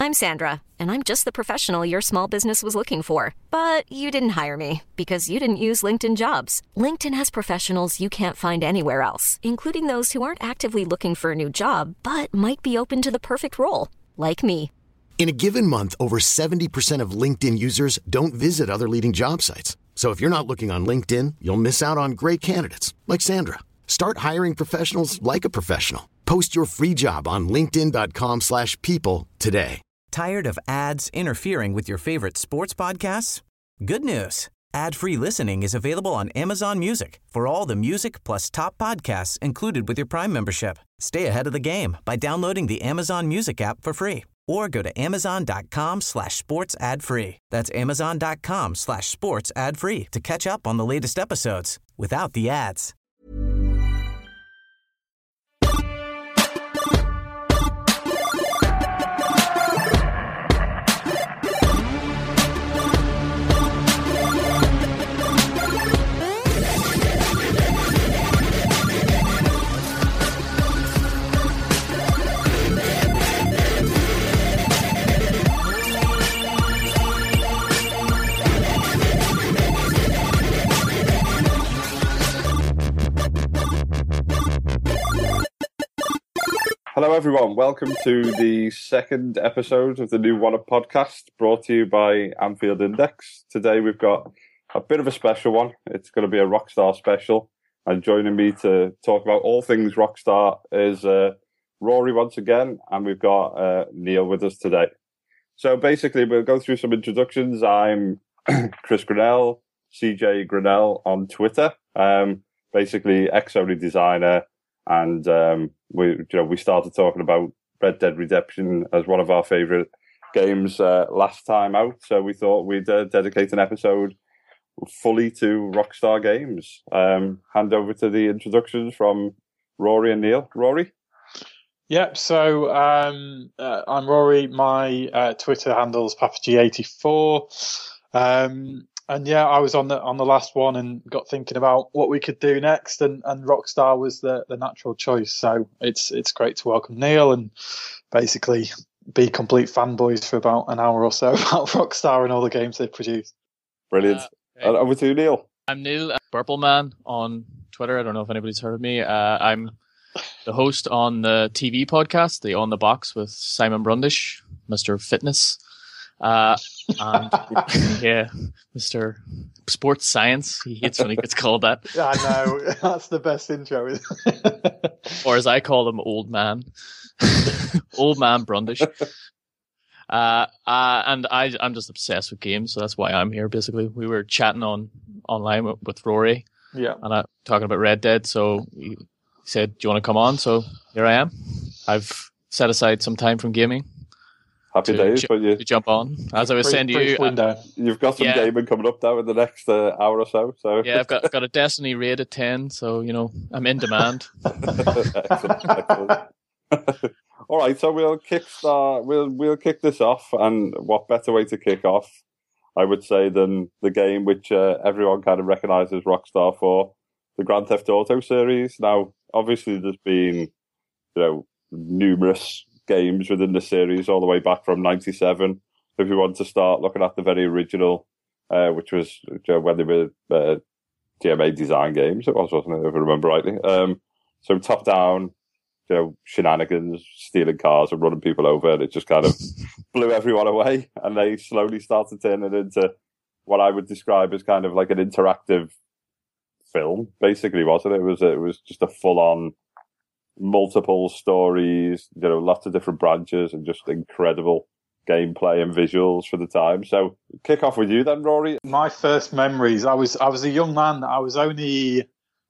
I'm Sandra, and I'm just the professional your small business was looking for. But you didn't hire me because you didn't use LinkedIn Jobs. LinkedIn has professionals you can't find anywhere else, including those who aren't actively looking for a new job, but might be open to the perfect role, like me. In a given month, over 70% of LinkedIn users don't visit other leading job sites. So if you're not looking on LinkedIn, you'll miss out on great candidates like Sandra. Start hiring professionals like a professional. Post your free job on linkedin.com/people today. Tired of ads interfering with your favorite sports podcasts? Good news. Ad-free listening is available on Amazon Music for all the music plus top podcasts included with your Prime membership. Stay ahead of the game by downloading the Amazon Music app for free or go to amazon.com/sports ad free. That's amazon.com/sports ad free to catch up on the latest episodes without the ads. Hello everyone, welcome to the second episode of the New One Up podcast, brought to you by Anfield Index. Today we've got a bit of a special one. It's going to be a Rockstar special, and joining me to talk about all things Rockstar is Rory once again, and we've got Neil with us today. So basically we'll go through some introductions. I'm Chris Grinnell, CJ Grinnell on Twitter, basically ex-Sony designer. And we started talking about Red Dead Redemption as one of our favourite games last time out. So we thought we'd dedicate an episode fully to Rockstar games. Hand over to the introductions from Rory and Neil. Rory? Yep, so I'm Rory. My Twitter handle is PapaG84. And yeah, I was on the last one and got thinking about what we could do next, and Rockstar was the natural choice. So it's great to welcome Neil and basically be complete fanboys for about an hour or so about Rockstar and all the games they've produced. Brilliant. Over to you, Neil. I'm Neil Burpleman on Twitter. I don't know if anybody's heard of me. I'm the host on the TV podcast, the On the Box with Simon Brundish, Mr. Fitness. And yeah, Mr. Sports Science. He hates when he gets called that. I know, that's the best intro, isn't it? Or as I call him, Old Man. Old Man Brundish. And I'm just obsessed with games, so that's why I'm here, basically. We were chatting online with Rory. Yeah. And talking about Red Dead, so he said, do you want to come on? So here I am. I've set aside some time from gaming. Happy days, but to jump on. As I was saying to you, you've got some gaming coming up now in the next hour or so. So yeah, I've got a Destiny raid at 10, so I'm in demand. Excellent. All right, so we'll kick this off, and what better way to kick off, I would say, than the game which everyone kind of recognises Rockstar for, the Grand Theft Auto series. Now, obviously, there's been numerous games within the series all the way back from 97. If you want to start looking at the very original, which was when they were TMA design games, it was, wasn't it, if I remember rightly. So top down, shenanigans, stealing cars and running people over, and it just kind of blew everyone away. And they slowly started turning it into what I would describe as kind of like an interactive film, basically, wasn't it? It was just a full on multiple stories, lots of different branches, and just incredible gameplay and visuals for the time. So kick off with you then, Rory. My first memories, I was a young man. I was 13,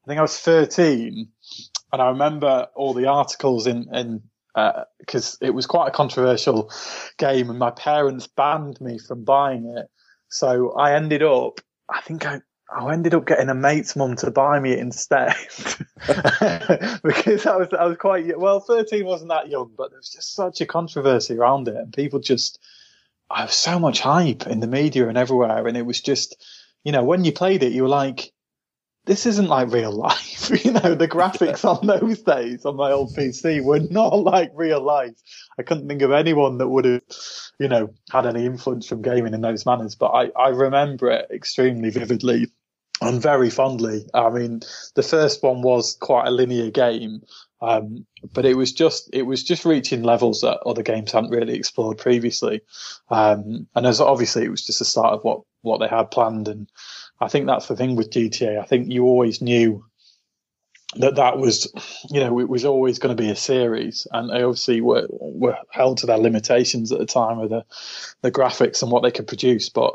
and I remember all the articles in because it was quite a controversial game, and my parents banned me from buying it. So I ended up getting a mate's mum to buy me it instead because I was quite, well, 13 wasn't that young, but there was just such a controversy around it, and people I was so much hype in the media and everywhere, and it was just, when you played it, you were like, this isn't like real life. The graphics on those days on my old PC were not like real life. I couldn't think of anyone that would have, had any influence from gaming in those manners. But I remember it extremely vividly and very fondly. I mean, the first one was quite a linear game, but it was just reaching levels that other games hadn't really explored previously. And as obviously it was just the start of what they had planned. And I think that's the thing with GTA. I think you always knew that was, it was always going to be a series, and they obviously were held to their limitations at the time of the graphics and what they could produce. But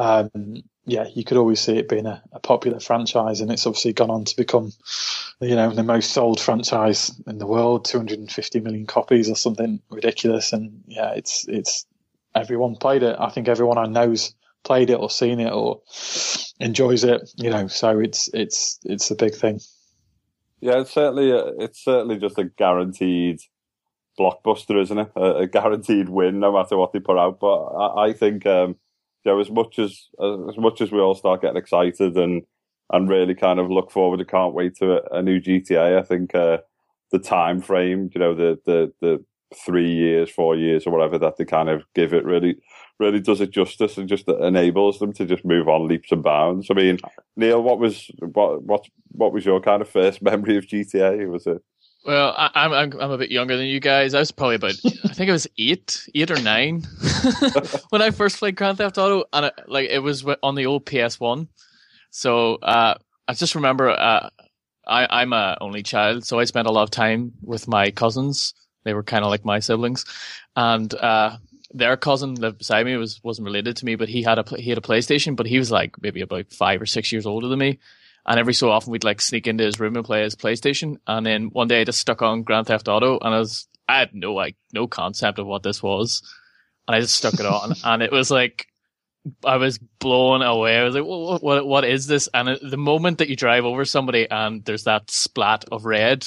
you could always see it being a popular franchise, and it's obviously gone on to become, the most sold franchise in the world, 250 million copies or something ridiculous. And it's everyone played it. I think everyone I know's played it or seen it or enjoys it, so it's a big thing. Yeah, it's certainly just a guaranteed blockbuster, isn't it? A guaranteed win, no matter what they put out. But I think, as much as we all start getting excited and really kind of look forward and can't wait to a new GTA, I think the time frame, the 3 years, 4 years, or whatever that they kind of give it really does it justice and just enables them to just move on leaps and bounds. I mean, Neil, what was your kind of first memory of GTA? Was it? Well, I'm a bit younger than you guys. I was probably about, I think it was 8 or 9 when I first played Grand Theft Auto, and it was on the old PS1. So I just remember I'm a only child, so I spent a lot of time with my cousins. They were kind of like my siblings, and their cousin lived beside me. Wasn't related to me, but he had a PlayStation, but he was like maybe about 5 or 6 years older than me. And every so often we'd like sneak into his room and play his PlayStation. And then one day I just stuck on Grand Theft Auto, and I had no concept of what this was, and I just stuck it on, and it was like I was blown away. I was like, what is this? And the moment that you drive over somebody and there's that splat of red,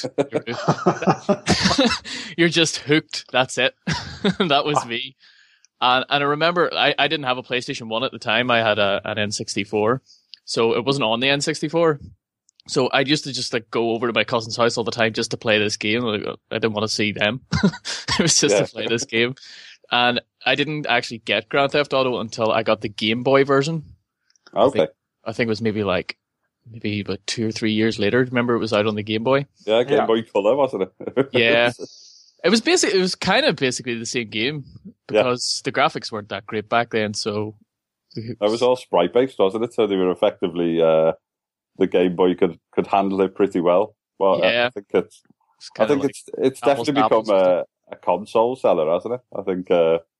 you're just hooked. That's it. That was me. And I remember I didn't have a PlayStation 1 at the time. I had an N64. So it wasn't on the N64. So I used to just go over to my cousin's house all the time just to play this game. I didn't want to see them. It was just to play this game. And I didn't actually get Grand Theft Auto until I got the Game Boy version. Okay. I think it was maybe about 2 or 3 years later. Remember, it was out on the Game Boy? Yeah, Game Boy Color, wasn't it? Yeah. It was kind of basically the same game because the graphics weren't that great back then. So it was all sprite based, wasn't it? So they were effectively the Game Boy could handle it pretty well. Well, yeah. I think it's definitely become a console seller, hasn't it? I think.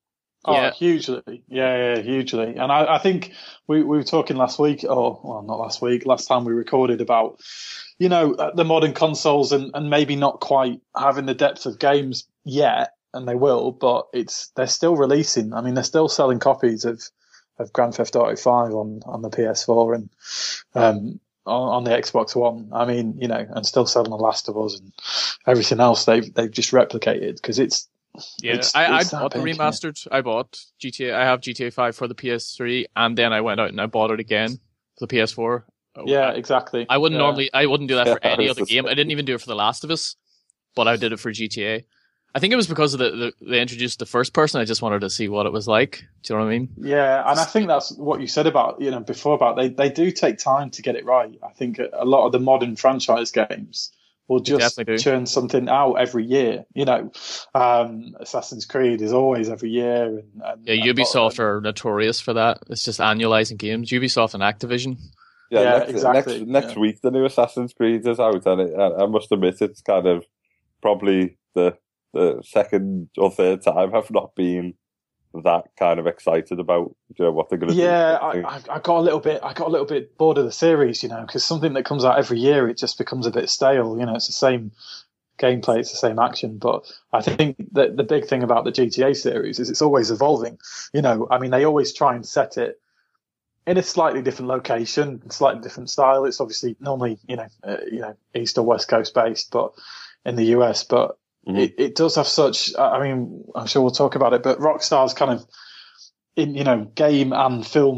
Hugely. Yeah, hugely. And I think we were talking last week, not last week, last time we recorded about, the modern consoles and maybe not quite having the depth of games yet, and they will, but they're still releasing. I mean, they're still selling copies of Grand Theft Auto 5 on the PS4 and on the Xbox One. I mean, and still selling The Last of Us and everything else they've just replicated because it's. Yeah, I bought the remastered. I bought GTA. I have GTA 5 for the PS3, and then I went out and I bought it again for the PS4. Yeah, exactly. I wouldn't do that for any other game. I didn't even do it for The Last of Us, but I did it for GTA. I think it was because of they introduced the first person. I just wanted to see what it was like. Do you know what I mean? Yeah, and I think that's what you said about before about they do take time to get it right. I think a lot of the modern franchise games will just churn something out every year. Assassin's Creed is always every year. And Ubisoft are notorious for that. It's just annualizing games. Ubisoft and Activision. Yeah, exactly. Next week, the new Assassin's Creed is out, and I must admit, it's kind of probably the second or third time I've not been that kind of excited about what they're going to do. Yeah, I got a little bit bored of the series, because something that comes out every year, it just becomes a bit stale. It's the same gameplay, it's the same action. But I think that the big thing about the GTA series is it's always evolving. I mean, they always try and set it in a slightly different location, slightly different style. It's obviously normally, East or West Coast based, but in the US, but it does have such, I mean, I'm sure we'll talk about it, but Rockstar's kind of in, game and film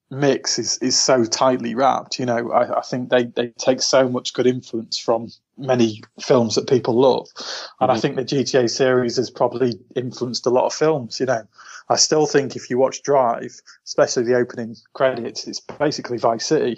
mix is so tightly wrapped. You know, I think they take so much good influence from many films that people love. And I think the GTA series has probably influenced a lot of films. You know, I still think if you watch Drive, especially the opening credits, it's basically Vice City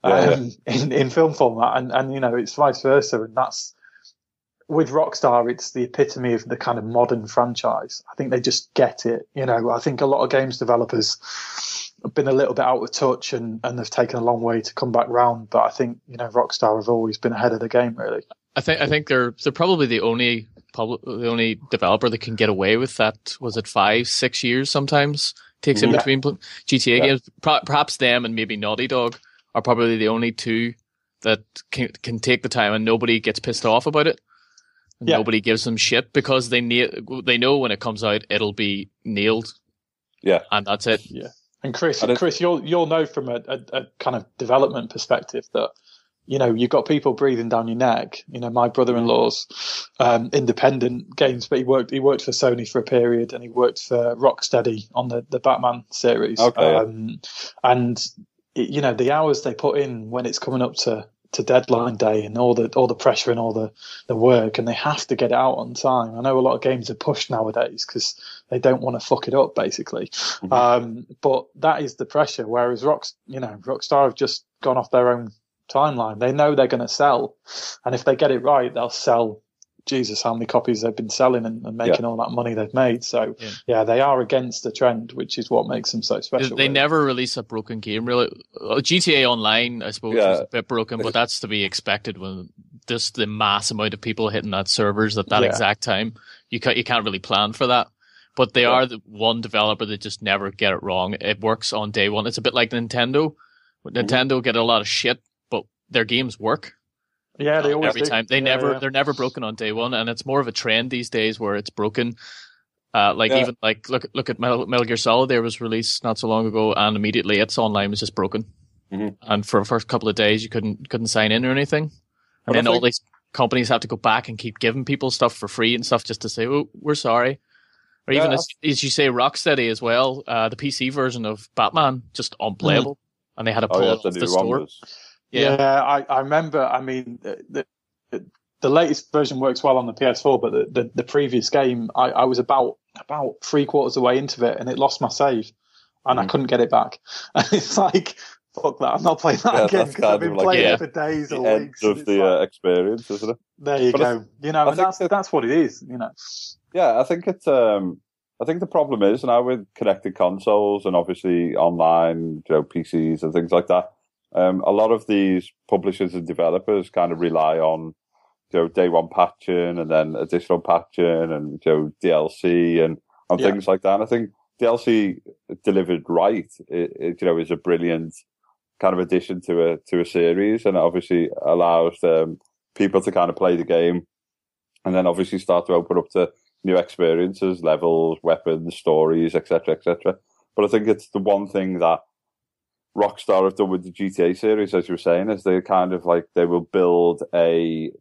in film format. And, you know, it's vice versa. And that's, with Rockstar, it's the epitome of the kind of modern franchise. I think they just get it. You know, I think a lot of games developers have been a little bit out of touch and they've taken a long way to come back round. But I think, you know, Rockstar have always been ahead of the game, really. I think they're probably the only developer that can get away with that. Was it 5-6 years sometimes takes in between GTA games? Perhaps them and maybe Naughty Dog are probably the only two that can take the time and nobody gets pissed off about it. Nobody gives them shit because they know when it comes out it'll be nailed. Yeah, and that's it. Yeah, and Chris, you'll know from a kind of development perspective that, you know, you've got people breathing down your neck. You know, my brother-in-law's independent games, but he worked for Sony for a period, and he worked for Rocksteady on the Batman series. Okay, and you know, the hours they put in when it's coming up to deadline day and all the pressure and all the work, and they have to get it out on time. I know a lot of games are pushed nowadays because they don't want to fuck it up, basically. But that is the pressure. Whereas Rockstar have just gone off their own timeline. They know they're going to sell, and if they get it right, they'll sell. Jesus, how many copies they've been selling and making all that money they've made. So they are against the trend, which is what makes them so special. They never release a broken game, really. GTA Online, I suppose, was a bit broken, but that's to be expected when just the mass amount of people hitting that servers at that exact time. You can't really plan for that. But they are the one developer that just never get it wrong. It works on day one. It's a bit like Nintendo. Nintendo get a lot of shit, but their games work. Yeah, they always every time. They're never broken on day one, and it's more of a trend these days where it's broken. Even look at Metal Gear Solid. There was released not so long ago, and immediately its online was just broken. And for the first couple of days, you couldn't sign in or anything. And then all these companies have to go back and keep giving people stuff for free and stuff just to say, "Oh, we're sorry." Or even as you say, Rocksteady as well. The PC version of Batman just unplayable, and they had to pull it off the store. Yeah, I remember. I mean, the latest version works well on the PS4, but the previous game, I was about 3/4 of the way into it, and it lost my save, and I couldn't get it back. And it's like, fuck that! I'm not playing that again because I've been playing it for days or weeks. Of the experience, isn't it? There you go. You know, and that's what it is. You know. Yeah, I think it's. I think the problem is now with connected consoles and obviously online, PCs and things like that. A lot of these publishers and developers kind of rely on, day one patching and then additional patching and, DLC and things like that. And I think DLC delivered right, is a brilliant kind of addition to a series, and it obviously allows people to kind of play the game and then obviously start to open up to new experiences, levels, weapons, stories, etc., etc. But I think it's the one thing that Rockstar have done with the GTA series, as you were saying, is they kind of like, they will build a,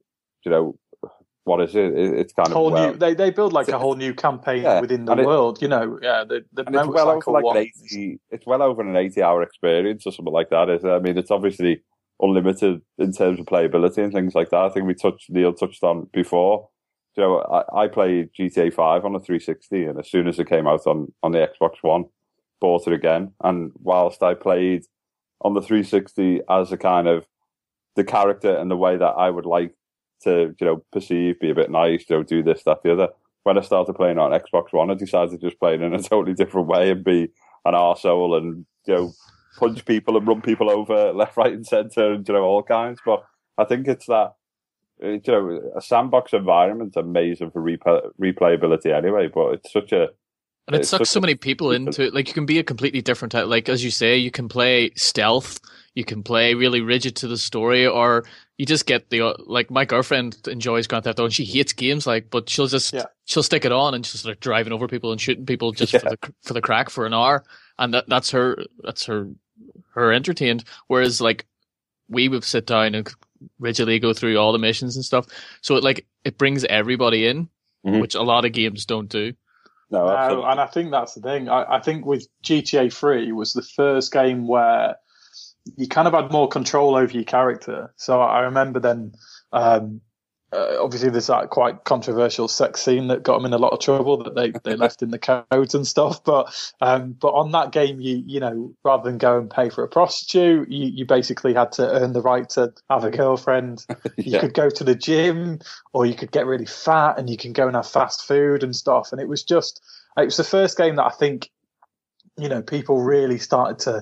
what is it? It's kind whole of new. They build like a whole new campaign within the world. The it's well over like an 80. It's well over an 80-hour experience or something like that. I mean, it's obviously unlimited in terms of playability and things like that. I think Neil touched on before. I played GTA 5 on a 360, and as soon as it came out on the Xbox One, bought it again. And whilst I played on the 360 as a kind of the character and the way that I would like to, perceive, be a bit nice, do this, that, the other, when I started playing on Xbox One, I decided to just play it in a totally different way and be an arsehole and, punch people and run people over left, right and centre and, all kinds. But I think it's that, a sandbox environment's amazing for replayability anyway, but it's such a... And it sucks so many people into it. Like, you can be a completely different type. Like, as you say, you can play stealth, you can play really rigid to the story, or you just get like, my girlfriend enjoys Grand Theft Auto and she hates games, but she'll just, she'll stick it on and just start driving over people and shooting people just for the crack for an hour. And that's her entertained. Whereas, like, we would sit down and rigidly go through all the missions and stuff. So it brings everybody in, which a lot of games don't do. No, absolutely. And I think that's the thing. I think with GTA 3 was the first game where you kind of had more control over your character. So I remember then, obviously there's that quite controversial sex scene that got them in a lot of trouble that they left in the codes and stuff. But on that game, you know, rather than go and pay for a prostitute, you basically had to earn the right to have a girlfriend. You could go to the gym, or you could get really fat and you can go and have fast food and stuff. And it was the first game that I think, you know, people really started to,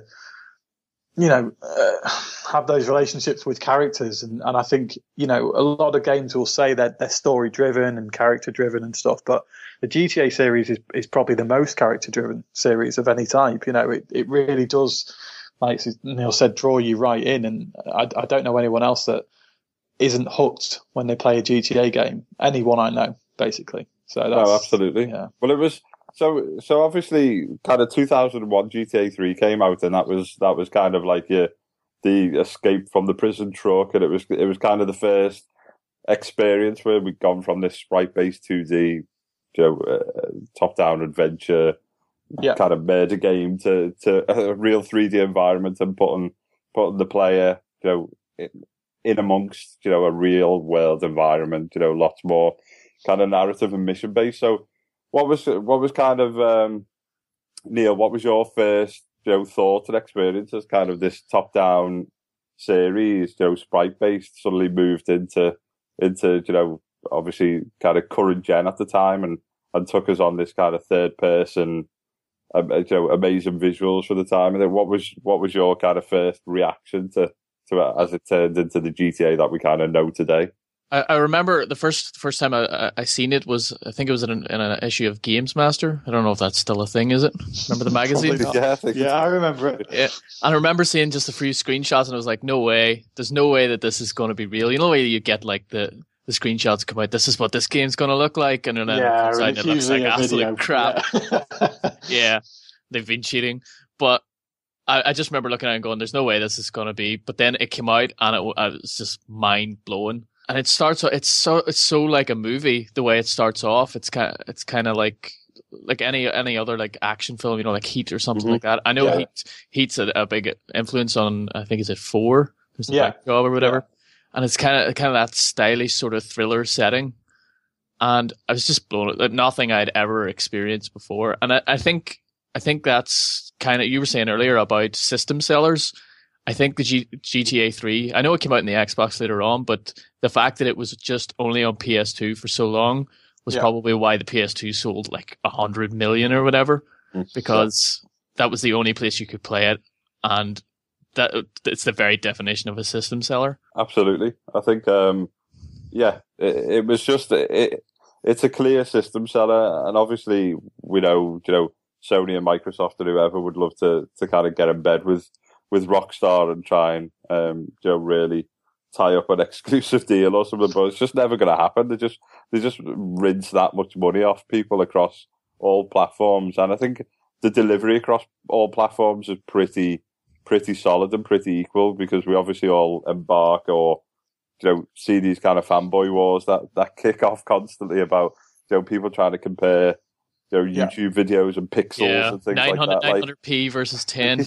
you know, have those relationships with characters. And I think, you know, a lot of games will say that they're story driven and character driven and stuff, but the GTA series is probably the most character driven series of any type. You know, it really does, like Neil said, draw you right in. And I don't know anyone else that isn't hooked when they play a GTA game. Anyone I know, basically. So that's, absolutely. Yeah. Well, it was, So obviously, kind of 2001 GTA 3 came out, and that was kind of like the escape from the prison truck, and it was kind of the first experience where we'd gone from this sprite-based 2D, you know, top-down adventure kind of murder game to a real 3D environment, and putting the player, you know, in amongst, you know, a real world environment, you know, lots more kind of narrative and mission based. So what was kind of Neil, what was your first, you know, thought and experience as kind of this top down series, you know, sprite based, suddenly moved into you know, obviously kind of current gen at the time, and took us on this kind of third person, you know, amazing visuals for the time. And then what was your kind of first reaction to it as it turned into the GTA that we kind of know today? I remember the first time I seen it was, I think it was in an issue of Games Master. I don't know if that's still a thing, is it? Remember the magazine? I remember it. Yeah. And I remember seeing just a few screenshots, and I was like, no way. There's no way that this is going to be real. You know the way you get like the screenshots come out, this is what this game's going to look like, and then it looks like absolute crap. Yeah, they've been cheating. But I just remember looking at it and going, there's no way this is going to be. But then it came out, and it was just mind blowing. And it starts. It's so like a movie. The way it starts off, it's kind of like any other like action film, you know, like Heat or something like that. I know Heat's a big influence on. I think is it 4? There's the back job or whatever, and it's kind of that stylish sort of thriller setting. And I was just blown away. Nothing I'd ever experienced before. And I think that's kind of, you were saying earlier about system sellers. I think the GTA 3, I know it came out in the Xbox later on, but the fact that it was just only on PS2 for so long was probably why the PS2 sold like 100 million or whatever, because that was the only place you could play it. And that it's the very definition of a system seller. Absolutely. I think, it was just, it's a clear system seller. And obviously, we know, you know, Sony and Microsoft and whoever would love to kind of get in bed with Rockstar and try and you know, really tie up an exclusive deal or something, but it's just never going to happen. They just rinse that much money off people across all platforms, and I think the delivery across all platforms is pretty solid and pretty equal, because we obviously all embark or, you know, see these kind of fanboy wars that kick off constantly about, you know, people trying to compare, you know, YouTube videos and pixels and things like that. 900p versus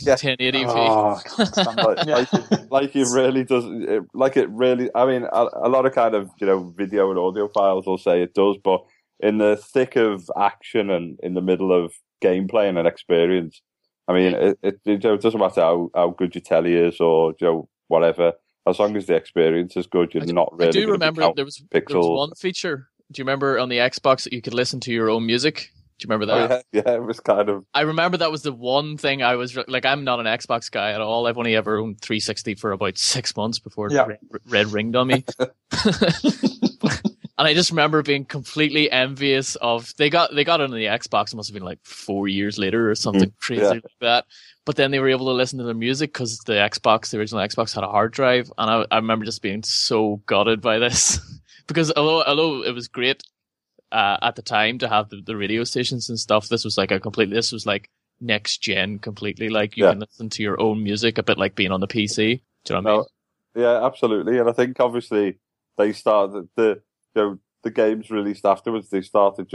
1080p. Like it really does. I mean, a lot of kind of, you know, video and audio files will say it does, but in the thick of action and in the middle of gameplay and an experience, I mean, it doesn't matter how good your telly is or, you know, whatever. As long as the experience is good, you're not really. I do remember there was one feature. Do you remember on the Xbox that you could listen to your own music? Do you remember that? Oh, yeah, it was kind of... I remember that was the one thing I was... Like, I'm not an Xbox guy at all. I've only ever owned 360 for about 6 months before it red ringed on me. And I just remember being completely envious of... They got it on the Xbox. It must have been like 4 years later or something crazy like that. But then they were able to listen to the music because the original Xbox had a hard drive. And I remember just being so gutted by this. Because although it was great... at the time to have the radio stations and stuff, this was like next gen completely. Like you can listen to your own music, a bit like being on the PC. Do you know what I mean? Yeah, absolutely. And I think obviously they started the games released afterwards. They started just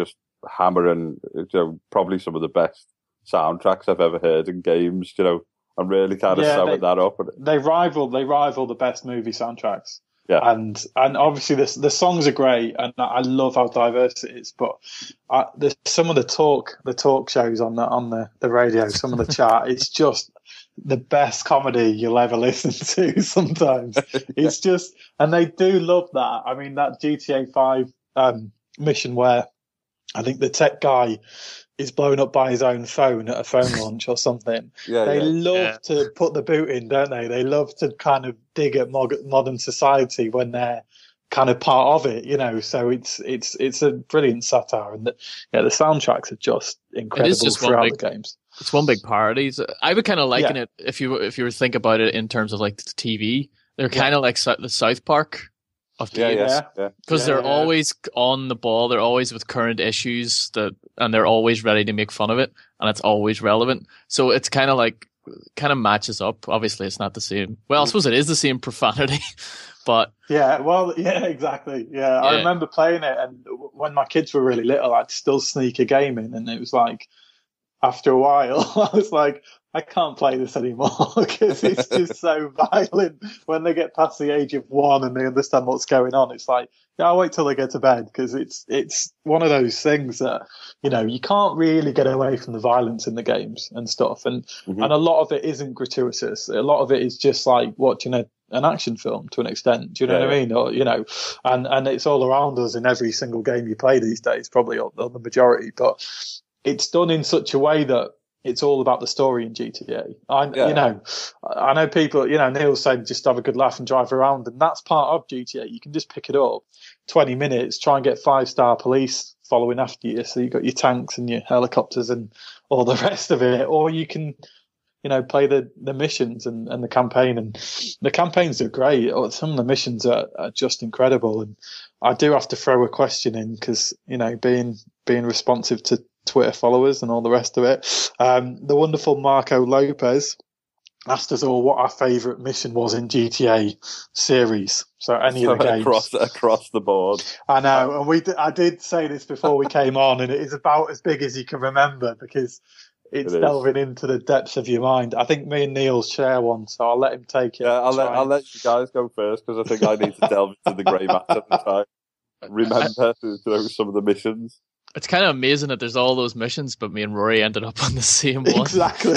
hammering, probably some of the best soundtracks I've ever heard in games. I'm really kind of summing that up. They rival the best movie soundtracks. Yeah, and obviously the songs are great, and I love how diverse it is. But there's some of the talk shows on the radio, some of the chat. It's just the best comedy you'll ever listen to. Sometimes it's just, and they do love that. I mean, that GTA 5 mission where I think the tech guy is blown up by his own phone at a phone launch or something. They love to put the boot in, don't they? They love to kind of dig at modern society when they're kind of part of it, So it's a brilliant satire, and the soundtracks are just incredible throughout the games. It's one big parody. I would kind of liken it if you were to think about it in terms of like the TV. They're kind of like the South Park of games, because they're always on the ball. They're always with current issues and they're always ready to make fun of it, and it's always relevant. So it's kind of matches up. Obviously, it's not the same. Well, I suppose it is the same profanity, but exactly. Yeah, I remember playing it, and when my kids were really little, I'd still sneak a game in, and it was like after a while, I was like, I can't play this anymore because it's just so violent. When they get past the age of 1 and they understand what's going on, it's like, I'll wait till they go to bed, because it's one of those things that, you can't really get away from the violence in the games and stuff. And a lot of it isn't gratuitous. A lot of it is just like watching an action film to an extent. Do you know what I mean? Or, and it's all around us in every single game you play these days, probably on the majority, but it's done in such a way that it's all about the story in GTA. I know people, Neil said just have a good laugh and drive around, and that's part of GTA. You can just pick it up, 20 minutes, try and get 5-star police following after you. So you've got your tanks and your helicopters and all the rest of it. Or you can, play the missions and the campaign. And the campaigns are great. Some of the missions are just incredible. And I do have to throw a question in because, being responsive to Twitter followers and all the rest of it. The wonderful Marco Lopez asked us all what our favourite mission was in GTA series. So any of the games across the board. I know, and I did say this before we came on, and it is about as big as you can remember because it's delving into the depths of your mind. I think me and Neil share one, so I'll let him take it. Yeah, I'll let you guys go first because I think I need to delve into the grey matter and try remember some of the missions. It's kind of amazing that there's all those missions, but me and Rory ended up on the same one. Exactly.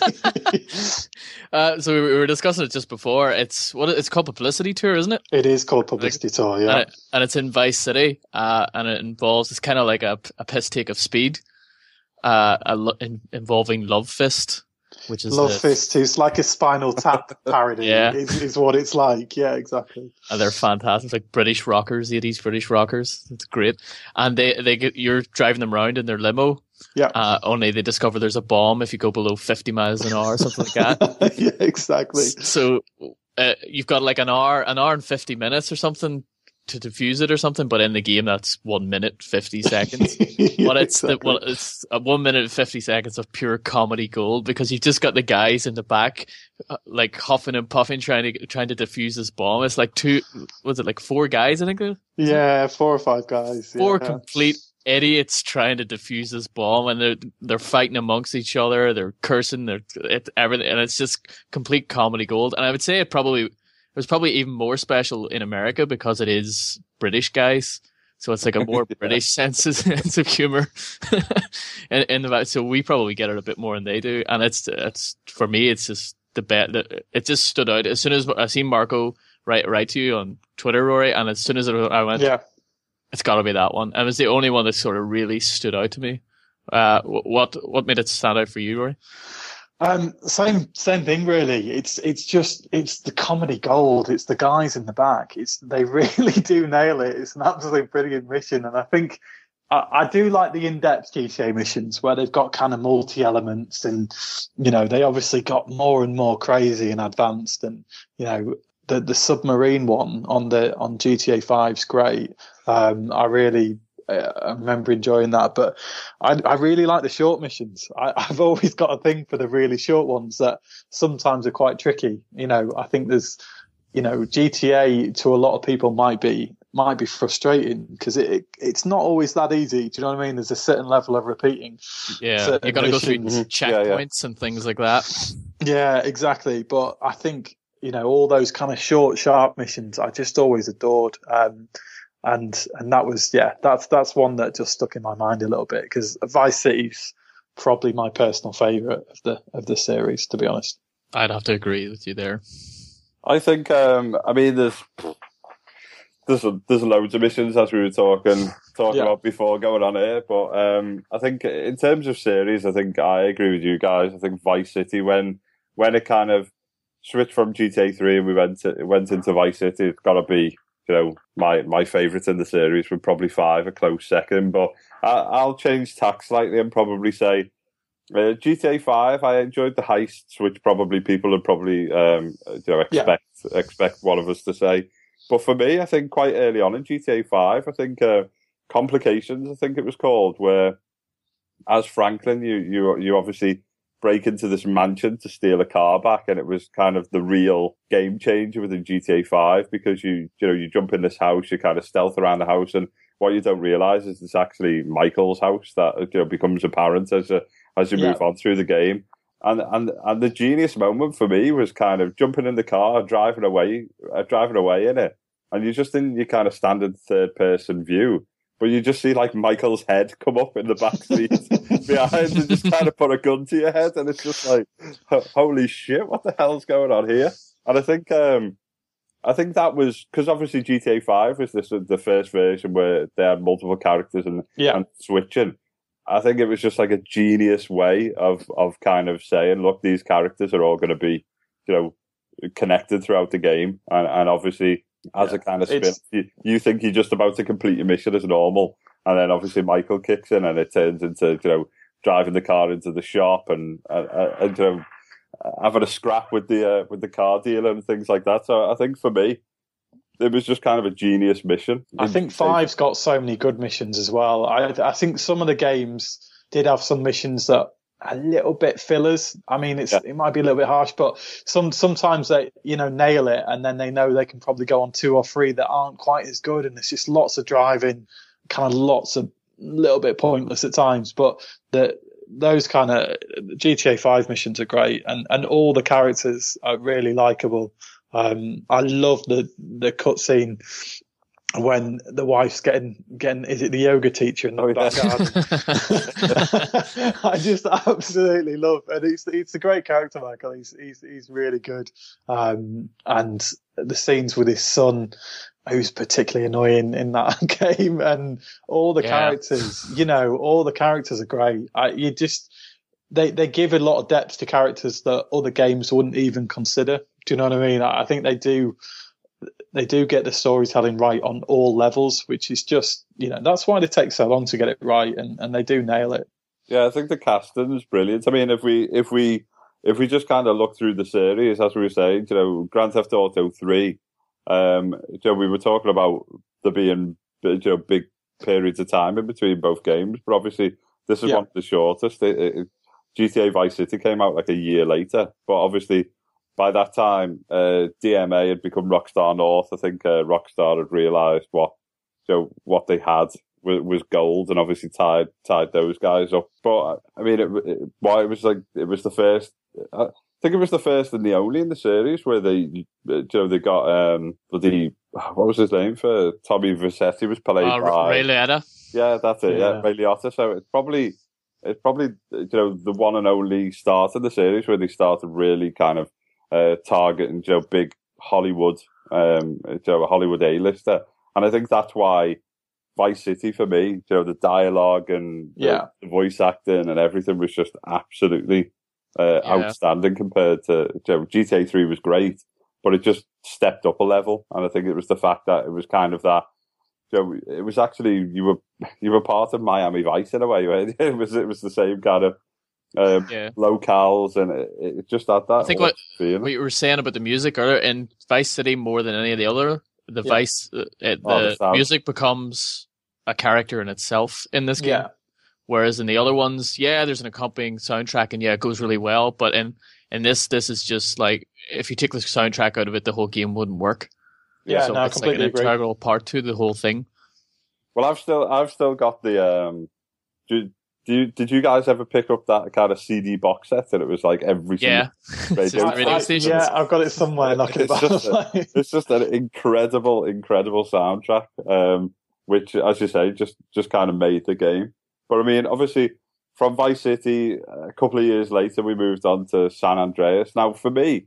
So we were discussing it just before. It's called Publicity Tour, isn't it? It is called Publicity Tour, yeah. And it's in Vice City, and it involves, it's kind of like a piss take of Speed, involving Love Fist. Which is Love Fist is like a Spinal Tap parody. is what it's like. Yeah, exactly. And they're fantastic, like British rockers, 80s British rockers. It's great. And you're driving them around in their limo. Yeah. Only they discover there's a bomb if you go below 50 miles an hour, something like that. Yeah, exactly. So you've got like an hour and 50 minutes or something to defuse it or something, but in the game that's 1 minute 50 seconds. But it's it's 1 minute 50 seconds of pure comedy gold because you've just got the guys in the back like huffing and puffing trying to defuse this bomb. It's like 4 guys, I think? Yeah, 4 or 5 guys. Four complete idiots trying to defuse this bomb, and they're fighting amongst each other, they're cursing, everything, and it's just complete comedy gold. And I would say it was probably even more special in America because it is British guys. So it's like a more British sense of humor. So we probably get it a bit more than they do. And it's for me, it's just the bet that it just stood out. As soon as I seen Marco write to you on Twitter, Rory, and as soon as I went, it's got to be that one. And it was the only one that sort of really stood out to me. What made it stand out for you, Rory? Same thing really. It's the comedy gold. It's the guys in the back. They really do nail it. It's an absolutely brilliant mission. And I think I do like the in-depth GTA missions where they've got kind of multi-elements and, they obviously got more and more crazy and advanced. And, the submarine one on GTA 5's great. I remember enjoying that, but I really like the short missions. I've always got a thing for the really short ones that sometimes are quite tricky. I think there's, GTA to a lot of people might be might be frustrating because it's not always that easy. Do you know what I mean? There's a certain level of repeating. Yeah, you got to go through checkpoints and things like that. Yeah, exactly. But I think, all those kind of short, sharp missions I just always adored. And that was, that's one that just stuck in my mind a little bit because Vice City's probably my personal favourite of the series, to be honest. I'd have to agree with you there. I think, there's loads of missions as we were talking about before going on here, but I think in terms of series, I think I agree with you guys. I think Vice City, when it kind of switched from GTA 3 and we went into Vice City, it's got to be, my favourite in the series, with probably 5 a close second. But I'll change tack slightly and probably say GTA 5. I enjoyed the heists, which probably people would probably expect one of us to say. But for me, I think quite early on in GTA 5, I think Complications, I think it was called, where as Franklin, you obviously break into this mansion to steal a car back, and it was kind of the real game changer within GTA 5 because you jump in this house, you kind of stealth around the house, and what you don't realise is it's actually Michael's house that becomes apparent as you move on through the game. And the genius moment for me was kind of jumping in the car, driving away in it, and you're just in your kind of standard third person view. But you just see like Michael's head come up in the back seat behind and just kind of put a gun to your head. And it's just like, holy shit, what the hell's going on here? And I think that was, because obviously GTA 5 was the first version where they had multiple characters and switching. I think it was just like a genius way of kind of saying, look, these characters are all going to be, connected throughout the game. And obviously, as a kind of spin, you think you're just about to complete your mission as normal, and then obviously Michael kicks in, and it turns into driving the car into the shop and having a scrap with the car dealer and things like that. So I think for me, it was just kind of a genius mission. I think 5's got so many good missions as well. I think some of the games did have some missions that a little bit fillers. I mean, it might be a little bit harsh, but sometimes they, nail it, and then they know they can probably go on 2 or 3 that aren't quite as good, and it's just lots of driving, kind of lots of little bit pointless at times. But those kind of GTA 5 missions are great, and all the characters are really likable. I love the cutscene when the wife's getting is it the yoga teacher in the back garden? I just absolutely love, and he's a great character, Michael. He's really good, and the scenes with his son, who's particularly annoying in that game, and all the characters, all the characters are great. They give a lot of depth to characters that other games wouldn't even consider. Do you know what I mean? I think they do get the storytelling right on all levels, which is just, that's why they take so long to get it right, and they do nail it. Yeah, I think the casting is brilliant. I mean, if we just kind of look through the series, as we were saying, Grand Theft Auto 3, we were talking about there being, big periods of time in between both games, but obviously this is one of the shortest. GTA Vice City came out like a year later, but obviously by that time, DMA had become Rockstar North. I think Rockstar had realised what they had was gold, and obviously tied those guys up. But I mean, it was the first. I think it was the first and the only in the series where they got what was his name for Tommy Vercetti was played by Ray Liotta. Yeah, that's it. Yeah, Ray Liotta. So it's probably the one and only start of the series where they started really kind of targeting big Hollywood, Hollywood A-lister, and I think that's why Vice City for me, the dialogue and the voice acting and everything was just absolutely outstanding compared to GTA 3 was great, but it just stepped up a level, and I think it was the fact that it was kind of that. It was actually you were part of Miami Vice in a way. Right? It was the same kind of locales, and it just had that. I think what you were saying about the music earlier in Vice City, more than any of the other, the music becomes a character in itself in this game. Whereas in the other ones, there's an accompanying soundtrack, and it goes really well. But in this is just like, if you take the soundtrack out of it, the whole game wouldn't work. Yeah, so no, I it's like completely an agree. integral part to the whole thing. Well, I've still got the. Did you guys ever pick up that kind of CD box set that it was like every Yeah. single It's radio just radio stations. Yeah, I've got it somewhere knocking about. It's just an incredible soundtrack, which, as you say, just kind of made the game. But I mean, obviously, from Vice City, a couple of years later, we moved on to San Andreas. Now, for me,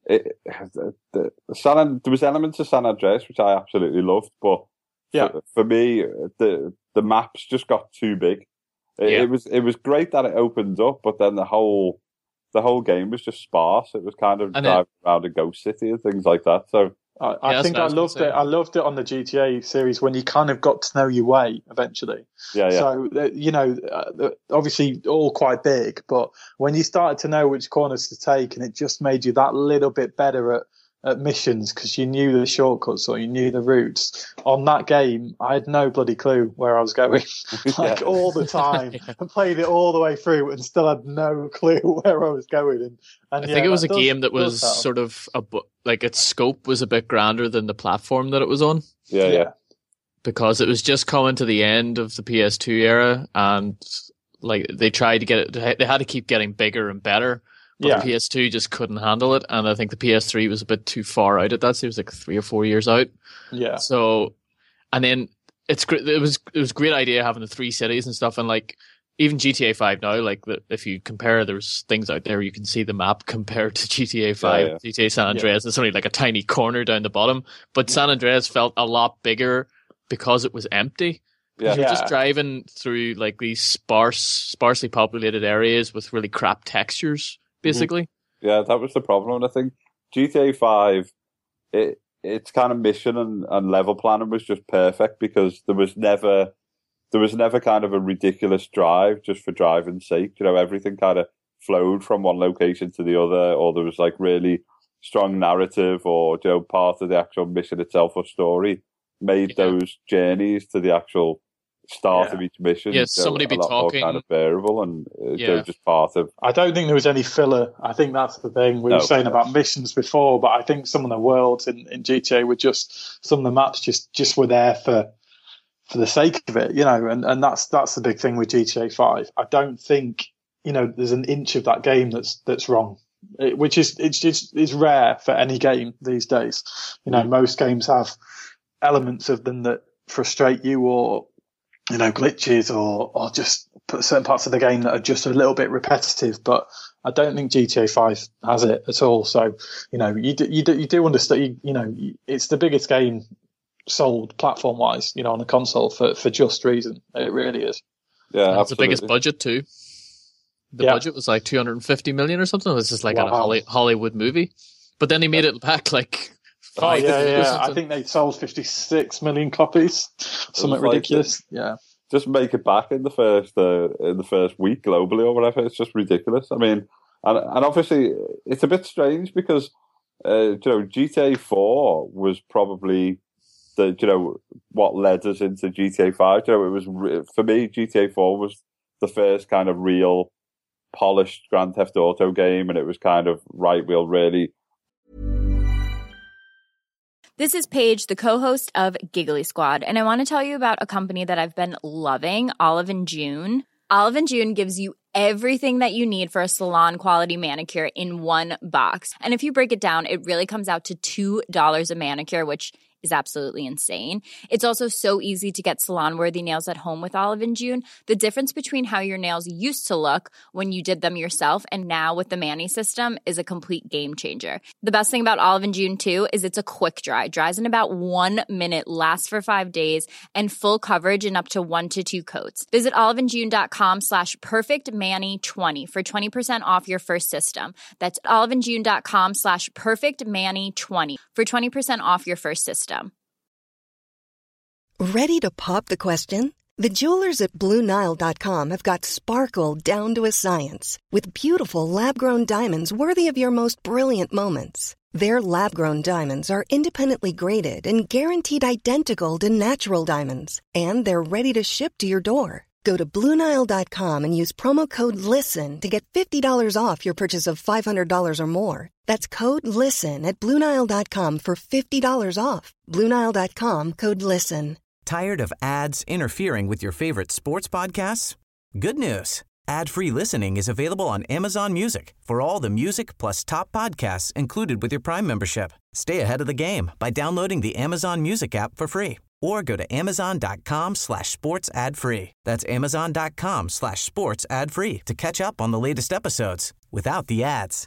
there was elements of San Andreas which I absolutely loved, but for me, the maps just got too big. It was great that it opened up, but then the whole game was just sparse. It was kind of driving around a ghost city and things like that. So I think I loved it. I loved it on the GTA series when you kind of got to know your way eventually. Yeah. So, obviously all quite big, but when you started to know which corners to take, and it just made you that little bit better at missions because you knew the shortcuts or you knew the routes. On that game, I had no bloody clue where I was going, all the time. I played it all the way through and still had no clue where I was going. And I think it was a game that was sort of like its scope was a bit grander than the platform that it was on. Yeah. Because it was just coming to the end of the PS2 era, and like they tried to get it. They had to keep getting bigger and better. But the PS2 just couldn't handle it, and I think the PS3 was a bit too far out at that. So it was like 3 or 4 years out. Yeah. So, and then it's great. It was a great idea having the 3 cities and stuff, and like even GTA 5 now. Like if you compare, there's things out there you can see the map compared to GTA 5. GTA San Andreas is only like a tiny corner down the bottom, but San Andreas felt a lot bigger because it was empty. You're just driving through like these sparsely populated areas with really crap textures. Basically, yeah, that was the problem. And I think GTA 5, its kind of mission and level planning was just perfect because there was never kind of a ridiculous drive just for driving's sake. Everything kind of flowed from one location to the other, or there was like really strong narrative, or part of the actual mission itself or story made those journeys to the actual start of each mission. Yeah, somebody be talking more kind of variable and just part of. I don't think there was any filler. I think that's the thing we were saying about missions before, but I think some of the worlds in GTA were just, some of the maps just were there for the sake of it, and that's the big thing with GTA 5. I don't think there's an inch of that game that's wrong. Which is rare for any game these days. Most games have elements of them that frustrate you, or glitches, or just certain parts of the game that are just a little bit repetitive. But I don't think GTA 5 has it at all. So you do understand. It's the biggest game sold platform wise, on a console for just reason. It really is. Yeah, it's the biggest budget too. The budget was like 250 million or something. It was just like a Hollywood movie. But then they made it back like. I think they sold 56 million copies. Something ridiculous. Just make it back in the first week globally or whatever. It's just ridiculous. I mean, and obviously it's a bit strange because GTA 4 was probably what led us into GTA 5. It was for me, GTA 4 was the first kind of real polished Grand Theft Auto game, and it was kind of we'll really. This is Paige, the co-host of Giggly Squad, and I want to tell you about a company that I've been loving, Olive & June. Olive & June gives you everything that you need for a salon-quality manicure in one box. And if you break it down, it really comes out to $2 a manicure, which is absolutely insane. It's also so easy to get salon-worthy nails at home with Olive & June. The difference between how your nails used to look when you did them yourself and now with the Mani system is a complete game changer. The best thing about Olive & June, too, is it's a quick dry. Dries in about 1 minute, lasts for 5 days, and full coverage in up to 1 to 2 coats. Visit oliveandjune.com/perfectmani20 for 20% off your first system. That's oliveandjune.com/perfectmani20 for 20% off your first system. Ready to pop the question? The jewelers at BlueNile.com have got sparkle down to a science with beautiful lab-grown diamonds worthy of your most brilliant moments. Their lab-grown diamonds are independently graded and guaranteed identical to natural diamonds, and they're ready to ship to your door. Go to BlueNile.com and use promo code LISTEN to get $50 off your purchase of $500 or more. That's code LISTEN at BlueNile.com for $50 off. BlueNile.com, code LISTEN. Tired of ads interfering with your favorite sports podcasts? Good news. Ad-free listening is available on Amazon Music for all the music plus top podcasts included with your Prime membership. Stay ahead of the game by downloading the Amazon Music app for free or go to amazon.com/sports ad free. That's amazon.com/sports ad free to catch up on the latest episodes without the ads.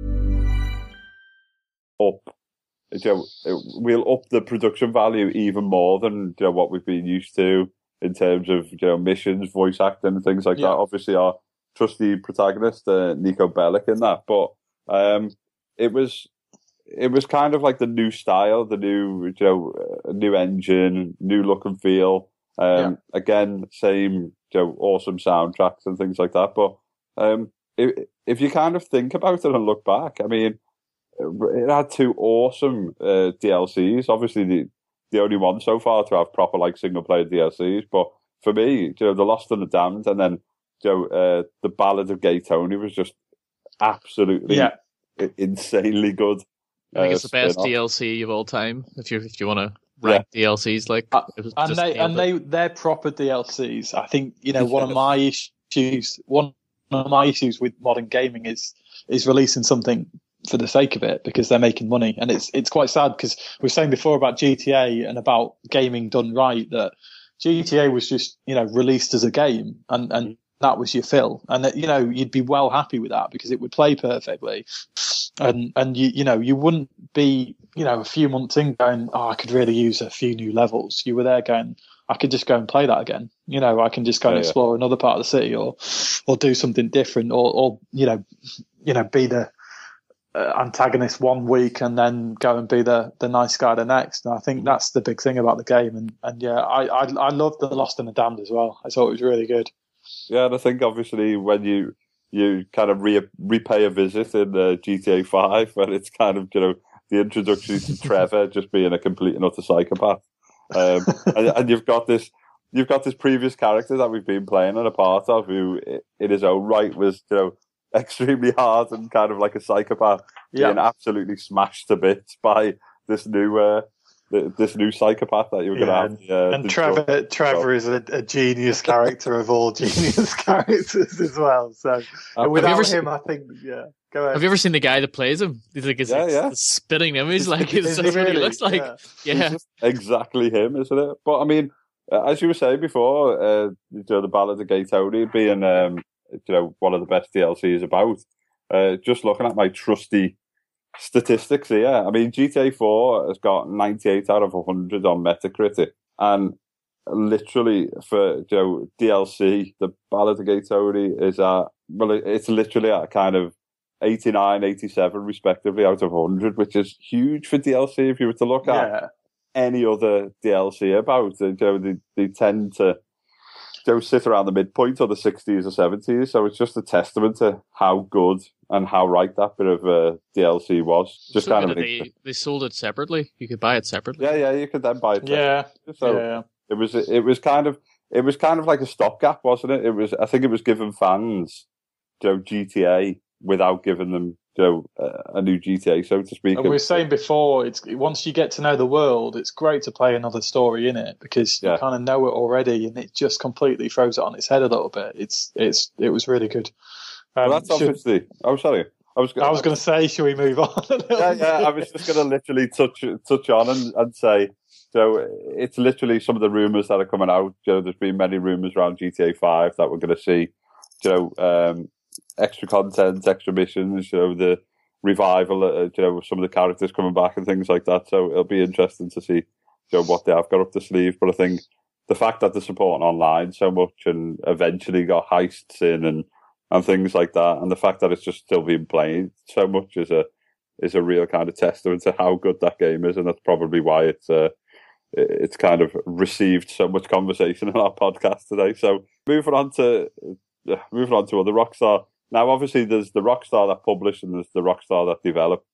We'll up the production value even more than what we've been used to in terms of missions, voice acting, and things like that. Obviously, our trusty protagonist, Nico Bellic, in that, but it was kind of like the new style, the new new engine, new look and feel. Again, same awesome soundtracks and things like that. But if you kind of think about it and look back, I mean, it had two awesome DLCs. Obviously, the only one so far to have proper single player DLCs. But for me, The Lost and the Damned, and then the Ballad of Gay Tony was just absolutely insanely good. I think it's the best DLC of all time. If you want to rank DLCs, it was they're proper DLCs. I think one of my issues with modern gaming is releasing something for the sake of it because they're making money, and it's quite sad because we were saying before about GTA and about gaming done right that GTA was just released as a game and that was your fill, and that you'd be well happy with that because it would play perfectly, and you wouldn't be a few months in going, oh, I could really use a few new levels. You were there going, I could just go and play that again. I can just go and explore another part of the city or do something different or be the antagonist one week and then go and be the nice guy the next. And I think that's the big thing about the game. And I loved The Lost and the Damned as well. I thought it was really good. Yeah, and I think obviously when you kind of repay a visit in GTA 5, when it's kind of the introduction to Trevor just being a complete and utter psychopath, and you've got this previous character that we've been playing and a part of who, in his own right, was extremely hard and kind of like a psychopath, being absolutely smashed to bits by this new psychopath that you're going to have. And Trevor is a genius character of all genius characters as well. So without him, I think, go ahead. Have you ever seen the guy that plays him? He's like, the spitting image, that's what he looks like. Yeah. It's just exactly him, isn't it? But I mean, as you were saying before, the Ballad of Gay Tony being, one of the best DLCs about. Just looking at my trusty statistics here, I mean, GTA 4 has got 98 out of 100 on Metacritic, and literally for DLC, the Ballad of Gay Tony is it's literally at kind of 89, 87 respectively out of 100, which is huge for DLC. If you were to look at any other DLC about, they tend to sit around the midpoint or the 60s or 70s. So it's just a testament to how good and how right that bit of DLC was. Just so kind of they sold it separately. You could buy it separately. Yeah, you could then buy it. So it was kind of like a stopgap, wasn't it? I think it was giving fans GTA without giving them a new GTA, so to speak. And we were saying before, it's once you get to know the world, it's great to play another story in it because you kind of know it already, and it just completely throws it on its head a little bit. It was really good. Well, that's obviously. I'm sorry. I was going to say, should we move on? I was just going to literally touch on and say, it's literally some of the rumours that are coming out. There's been many rumours around GTA 5 that we're going to see, extra content, extra missions, the revival, some of the characters coming back and things like that. So it'll be interesting to see, what they have got up the sleeve. But I think the fact that they're supporting online so much and eventually got heists in and things like that, and the fact that it's just still being played so much is a real kind of testament to how good that game is, and that's probably why it's kind of received so much conversation in our podcast today. So moving on to other Rockstar. Now, obviously, there's the Rockstar that published and there's the Rockstar that developed.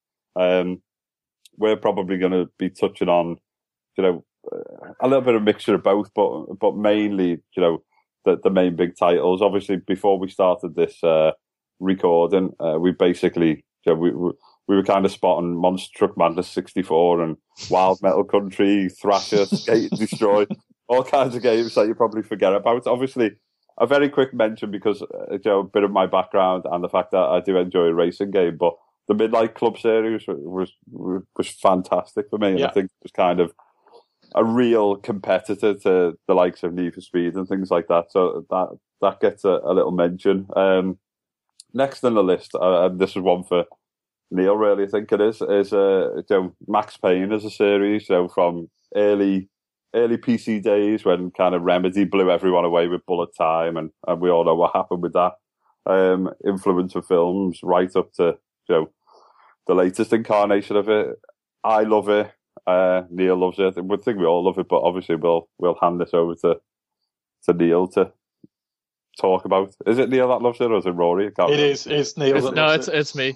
We're probably going to be touching on, a little bit of mixture of both, but mainly, the main big titles. Obviously, before we started this recording, we basically we were kind of spotting Monster Truck Madness 64 and Wild Metal Country, Thrasher, Skate and Destroy, all kinds of games that you probably forget about. Obviously, a very quick mention because a bit of my background and the fact that I do enjoy a racing game, but the Midnight Club series was fantastic for me, and I think it was kind of a real competitor to the likes of Need for Speed and things like that. So that gets a little mention. Next on the list, this is one for Neil, really, I think it is Max Payne as a series, from early PC days when kind of Remedy blew everyone away with bullet time, and we all know what happened with that. Influence of films right up to the latest incarnation of it. I love it. Neil loves it. I think we all love it, but obviously we'll hand this over to Neil to talk about. Is it Neil that loves it, or is it Rory? It's Neil that loves it. It's me.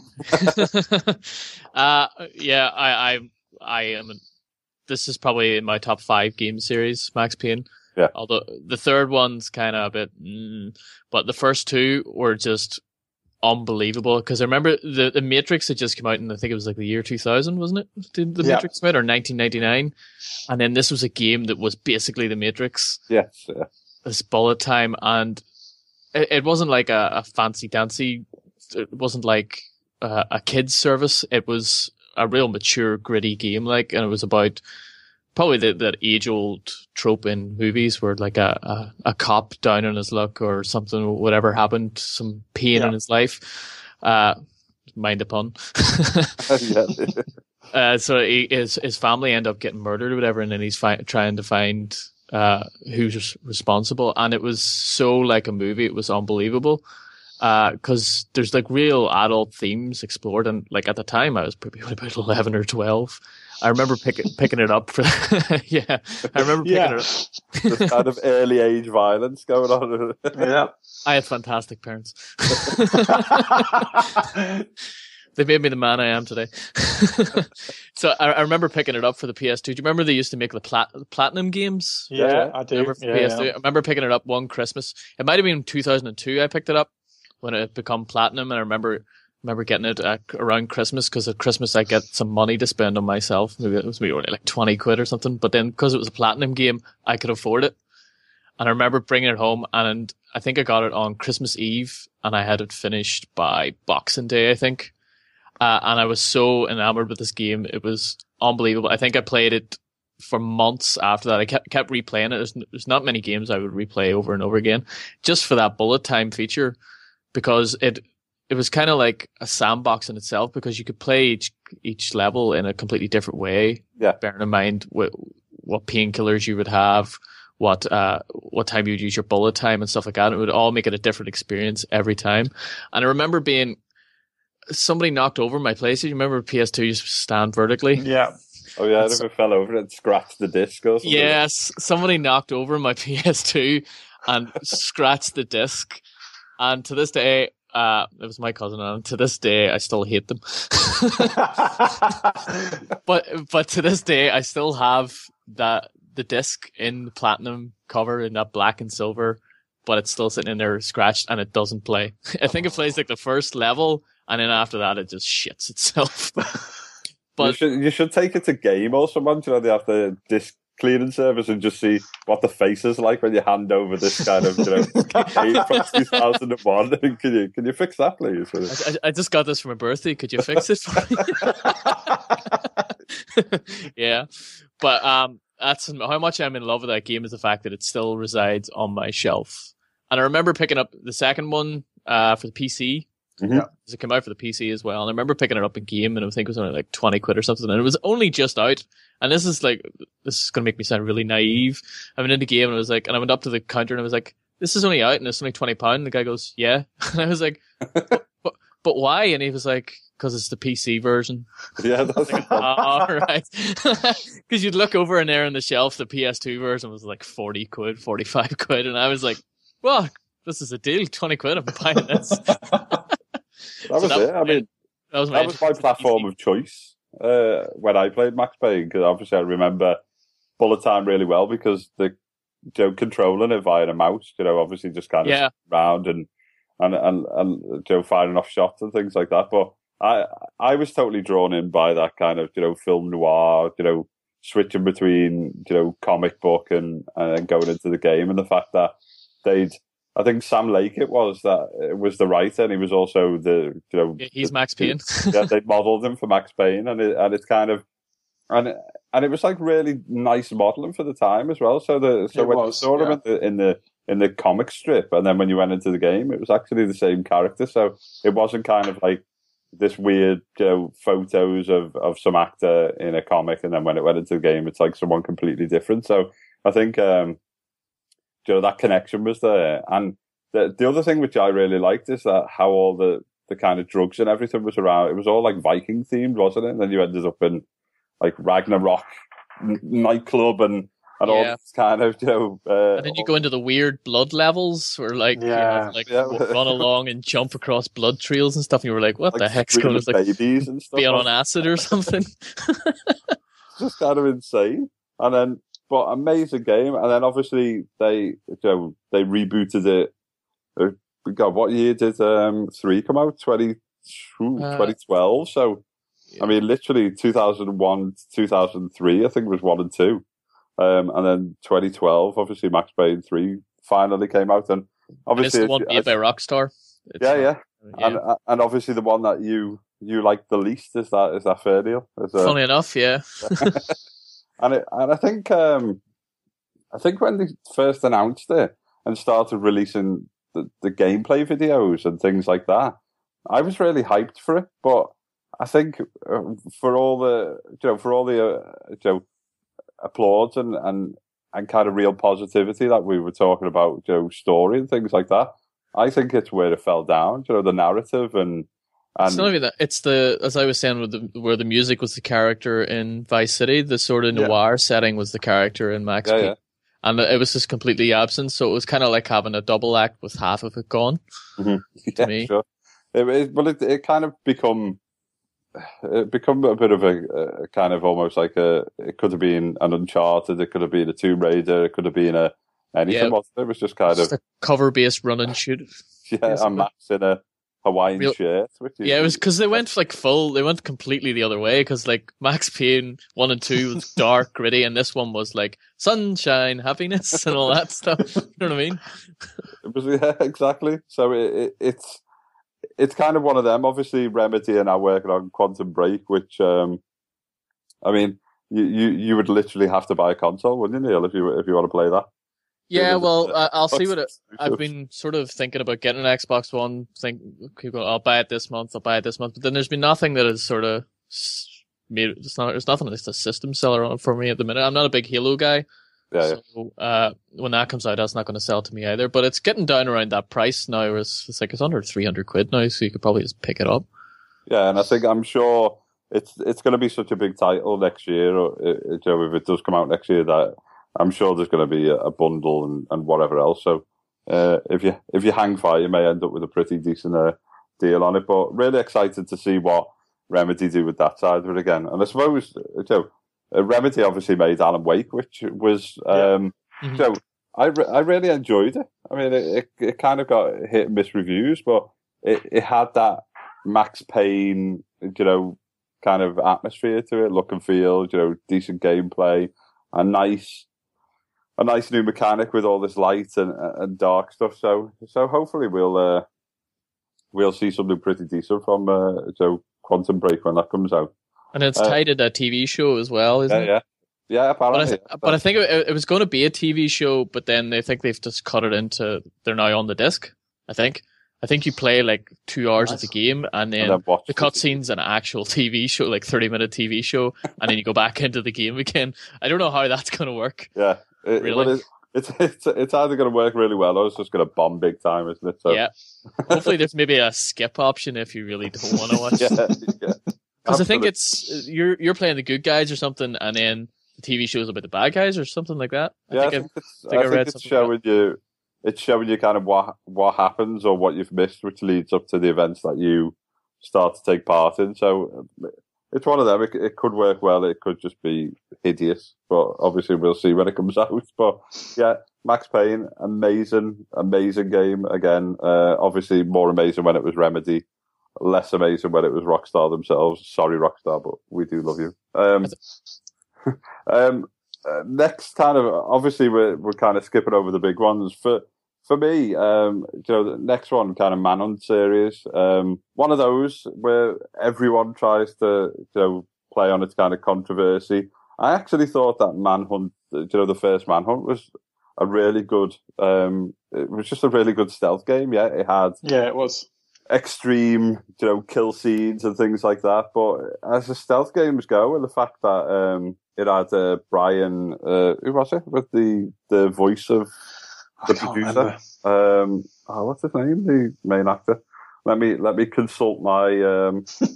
I am. This is probably in my top 5 game series, Max Payne. Yeah. Although the third one's kind of a bit, but the first 2 were just unbelievable. Because I remember the Matrix had just come out, and I think it was like the year 2000, wasn't it? Did the Matrix come out, or 1999? And then this was a game that was basically the Matrix. Yes. This bullet time, and it wasn't like a fancy dancy. It wasn't like a kids service. It was a real mature, gritty game, and it was about probably that age-old trope in movies where like a cop down on his luck or something, whatever happened, some pain in his life. Mind the pun. So his family end up getting murdered or whatever, and then he's trying to find who's responsible. And it was so like a movie. It was unbelievable. Because there's like real adult themes explored, and like at the time I was probably about 11 or 12. I remember picking it up for I remember picking it up. This kind of early age violence going on. Yeah, I had fantastic parents. They made me the man I am today. So I remember picking it up for the PS2. Do you remember they used to make the platinum games? Yeah, I do. PS2. I remember picking it up one Christmas. It might have been 2002 I picked it up when it had become platinum, and I remember getting it around Christmas, because at Christmas I get some money to spend on myself. Maybe it was only like 20 quid or something, but then because it was a platinum game, I could afford it. And I remember bringing it home, and I think I got it on Christmas Eve, and I had it finished by Boxing Day, I think. And I was so enamored with this game. It was unbelievable. I think I played it for months after that. I kept replaying it. There's not many games I would replay over and over again, just for that bullet time feature, because it was kind of like a sandbox in itself, because you could play each level in a completely different way. Yeah. Bearing in mind what painkillers you would have, what time you would use your bullet time and stuff like that. It would all make it a different experience every time. And I remember somebody knocked over my PlayStation. You remember PS2 used to stand vertically? Yeah. Oh yeah, I never fell over and scratched the disc or something. Yes, somebody knocked over my PS2 and scratched the disc. And to this day, it was my cousin, and to this day, I still hate them. but to this day, I still have the disc in the platinum cover in that black and silver, but it's still sitting in there scratched, and it doesn't play. I think it plays like the first level, and then after that, it just shits itself. But you should take it to Game or someone. They have the disc cleaning service and just see what the face is like when you hand over this kind of game from 2001. Can you fix that, please? I just got this for my birthday. Could you fix it for me? Yeah, but that's how much I'm in love with that game, is the fact that it still resides on my shelf. And I remember picking up the second one for the PC. Mm-hmm. It came out for the PC as well, and I remember picking it up in game, and I think it was only like 20 quid or something, and it was only just out. And this is going to make me sound really naive. I went into the game, and I went up to the counter, and I was like, "This is only out, and it's only £20." And the guy goes, "Yeah," and I was like, "But why?" And he was like, "Because it's the PC version." Yeah, that's all right. Because you'd look over in there on the shelf, the PS2 version was like 40 quid, 45 quid, and I was like, "Well, this is a deal, 20 quid. I'm buying this." That was it. I mean, that was my platform of choice when I played Max Payne, because obviously I remember bullet time really well, because the controlling it via a mouse. Obviously just kind of around and firing off shots and things like that. But I was totally drawn in by that kind of film noir, switching between comic book and going into the game, and the fact that I think Sam Lake it was the writer, and he was also he's Max Payne. They modelled him for Max Payne, and it's kind of and it was like really nice modelling for the time as well. So when you saw him in the comic strip, and then when you went into the game, it was actually the same character. So it wasn't kind of like this weird photos of some actor in a comic, and then when it went into the game, it's like someone completely different. So I think that connection was there. And the other thing which I really liked is that how all the kind of drugs and everything was around. It was all like Viking themed, wasn't it? And then you ended up in like Ragnarok nightclub and all this kind of, and then you go into the weird blood levels where run along and jump across blood trails and stuff. And you were like, what the heck's going on? Like, babies and stuff. Be on acid or something. Just kind of insane. And then, but amazing game. And then obviously they rebooted it. God, what year did 3 come out? 2012. So, I mean, literally 2001 to 2003, I think was 1 and 2. And then 2012, obviously Max Payne 3 finally came out. And obviously it's the one made by Rockstar. Yeah. And obviously the one that you like the least is that fair deal? Funny enough, yeah. And I think when they first announced it and started releasing the gameplay videos and things like that, I was really hyped for it. But I think for all the applause and kind of real positivity that we were talking about, story and things like that, I think it's where it fell down. The narrative and it's not even that. It's as I was saying, where the music was the character in Vice City, the sort of noir setting was the character in Max Payne. And it was just completely absent. So it was kind of like having a double act with half of it gone. Mm-hmm. To me, sure. It kind of become a bit of a kind of almost like it could have been an Uncharted, it could have been a Tomb Raider, it could have been anything. It was just kind of a cover-based run and shoot. And Max in a Hawaiian shirt. It was because they went they went completely the other way, because like Max Payne 1 and 2 was dark, gritty, and this one was like sunshine, happiness, and all that stuff. You know what I mean? It was, exactly. So it's kind of one of them. Obviously, Remedy are now working on Quantum Break, which, I mean, you would literally have to buy a console, wouldn't you, Neil, if you want to play that? Yeah, well, I'll see I've been sort of thinking about getting an Xbox One. I'll buy it this month. But then there's been nothing that has sort of made it. There's nothing that's a system seller on it for me at the minute. I'm not a big Halo guy. So when that comes out, that's not going to sell to me either. But it's getting down around that price now. It's under 300 quid now, so you could probably just pick it up. Yeah, and I'm sure it's going to be such a big title next year. Or, if it does come out next year, that I'm sure there's going to be a bundle and whatever else. So if you hang fire, you may end up with a pretty decent deal on it. But really excited to see what Remedy do with that side of it again. And I suppose Remedy obviously made Alan Wake, which was I really enjoyed it. I mean, it kind of got hit and miss reviews, but it had that Max Payne, kind of atmosphere to it, look and feel, decent gameplay, a nice new mechanic with all this light and dark stuff. So hopefully we'll see something pretty decent from Quantum Break when that comes out. And it's tied to that TV show as well, isn't it? Yeah, apparently. But I think it was going to be a TV show, but then they think they've just cut it into, they're now on the disc, I think. I think you play like 2 hours of the game, and then the cutscene's an actual TV show, like 30-minute TV show, and then you go back into the game again. I don't know how that's going to work. Yeah. Really? It's either going to work really well or it's just going to bomb big time, isn't it? So. Yeah. Hopefully there's maybe a skip option if you really don't want to watch. Yeah. Because I think it's you're playing the good guys or something, and then the TV show's about the bad guys or something like that. I think it's showing you. It's showing you kind of what happens or what you've missed, which leads up to the events that you start to take part in. So it's one of them. It could work well. It could just be hideous. But obviously, we'll see when it comes out. But yeah, Max Payne, amazing game again. Obviously, more amazing when it was Remedy. Less amazing when it was Rockstar themselves. Sorry, Rockstar, but we do love you. Next, kind of obviously we're kind of skipping over the big ones. For me, the next one, kind of Manhunt series. One of those where everyone tries to play on its kind of controversy. I actually thought that Manhunt, the first Manhunt was a really good. It was just a really good stealth game. Yeah, it was extreme, kill scenes and things like that. But as the stealth games go, and the fact that it had Brian, who was it, with the voice of the producer? What's his name? The main actor. Let me consult my.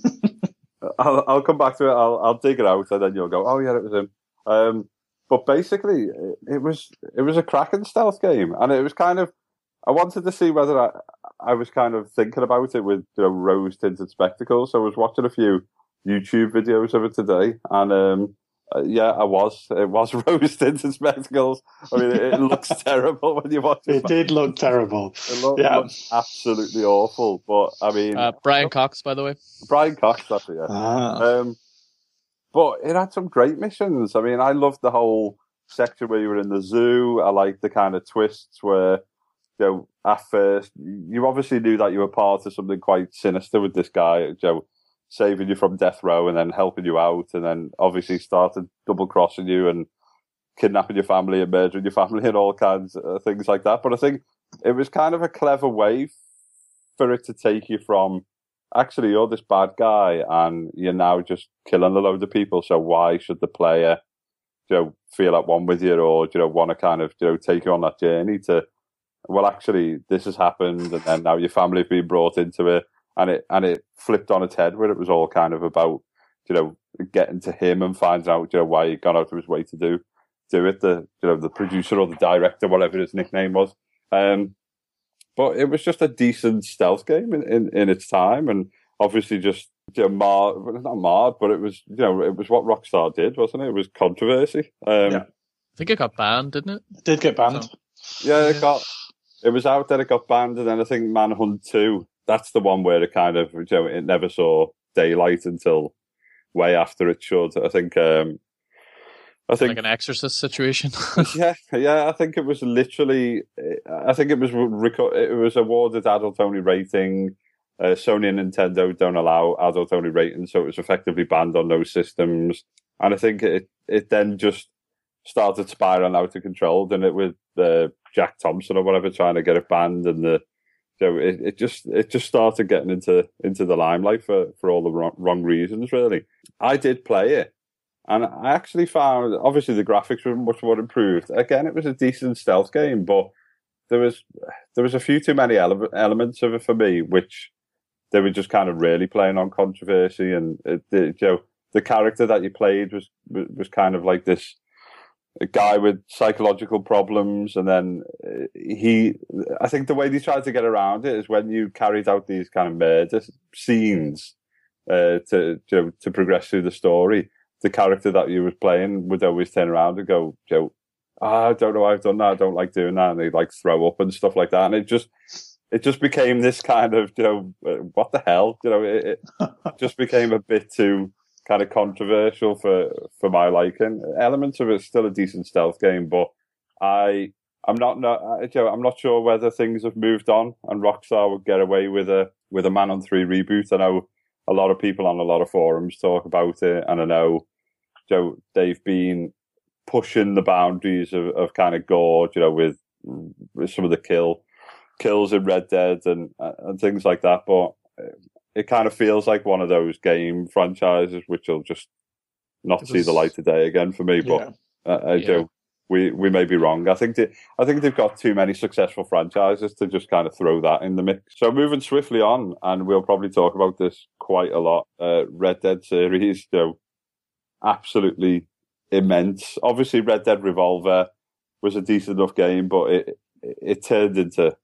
I'll come back to it. I'll dig it out, and then you'll go, oh yeah, it was him. But basically, it was a cracking stealth game, and it was kind of. I wanted to see whether I was kind of thinking about it with rose tinted spectacles. So I was watching a few YouTube videos of it today, and yeah, I was. It was rose tinted spectacles. I mean, it looks terrible when you watch it. It did look terrible. It looked absolutely awful. But I mean, Brian Cox, by the way. Brian Cox, that's it. Yeah. But it had some great missions. I mean, I loved the whole section where you were in the zoo. I liked the kind of twists where. At first, you obviously knew that you were part of something quite sinister with this guy, saving you from death row and then helping you out, and then obviously started double crossing you and kidnapping your family and murdering your family and all kinds of things like that. But I think it was kind of a clever way for it to take you from actually you're this bad guy and you're now just killing a load of people. So why should the player, feel at one with you or want to kind of take you on that journey to. Well, actually, this has happened, and then now your family have been brought into it, and it flipped on its head where it was all kind of about, getting to him and finding out, why he'd gone out of his way to do it. The producer or the director, whatever his nickname was. But it was just a decent stealth game in its time, and obviously just not marred, but it was it was what Rockstar did, wasn't it? It was controversy. I think it got banned, didn't it? It did get banned. So. Yeah, it was out there, it got banned, and then I think Manhunt 2, that's the one where it kind of, it never saw daylight until way after it should. I think like an Exorcist situation. yeah, I think it was literally, it was awarded adult-only rating. Sony and Nintendo don't allow adult-only ratings, so it was effectively banned on those systems. And I think it then just started spiraling out of control, and it was Jack Thompson or whatever trying to get it banned, and it just started getting into the limelight for all the wrong reasons. Really, I did play it, and I actually found obviously the graphics were much more improved. Again, it was a decent stealth game, but there was a few too many elements of it for me, which they were just kind of really playing on controversy, and the character that you played was kind of like this. A guy with psychological problems, and then I think the way they tried to get around it is when you carried out these kind of murder scenes to progress through the story, the character that you was playing would always turn around and go, I don't know why I've done that, I don't like doing that, and they'd like throw up and stuff like that, and it just became this kind of, what the hell, it just became a bit too kind of controversial for my liking. Elements of it's still a decent stealth game, but I'm not sure whether things have moved on and Rockstar would get away with a Manhunt 3 reboot. I know a lot of people on a lot of forums talk about it, and I know they've been pushing the boundaries of kind of gore, with some of the kills in Red Dead and things like that, but it kind of feels like one of those game franchises which will just not see the light of day again for me. But we may be wrong. I think they've got too many successful franchises to just kind of throw that in the mix. So moving swiftly on, and we'll probably talk about this quite a lot. Red Dead series, absolutely immense. Obviously, Red Dead Revolver was a decent enough game, but it turned into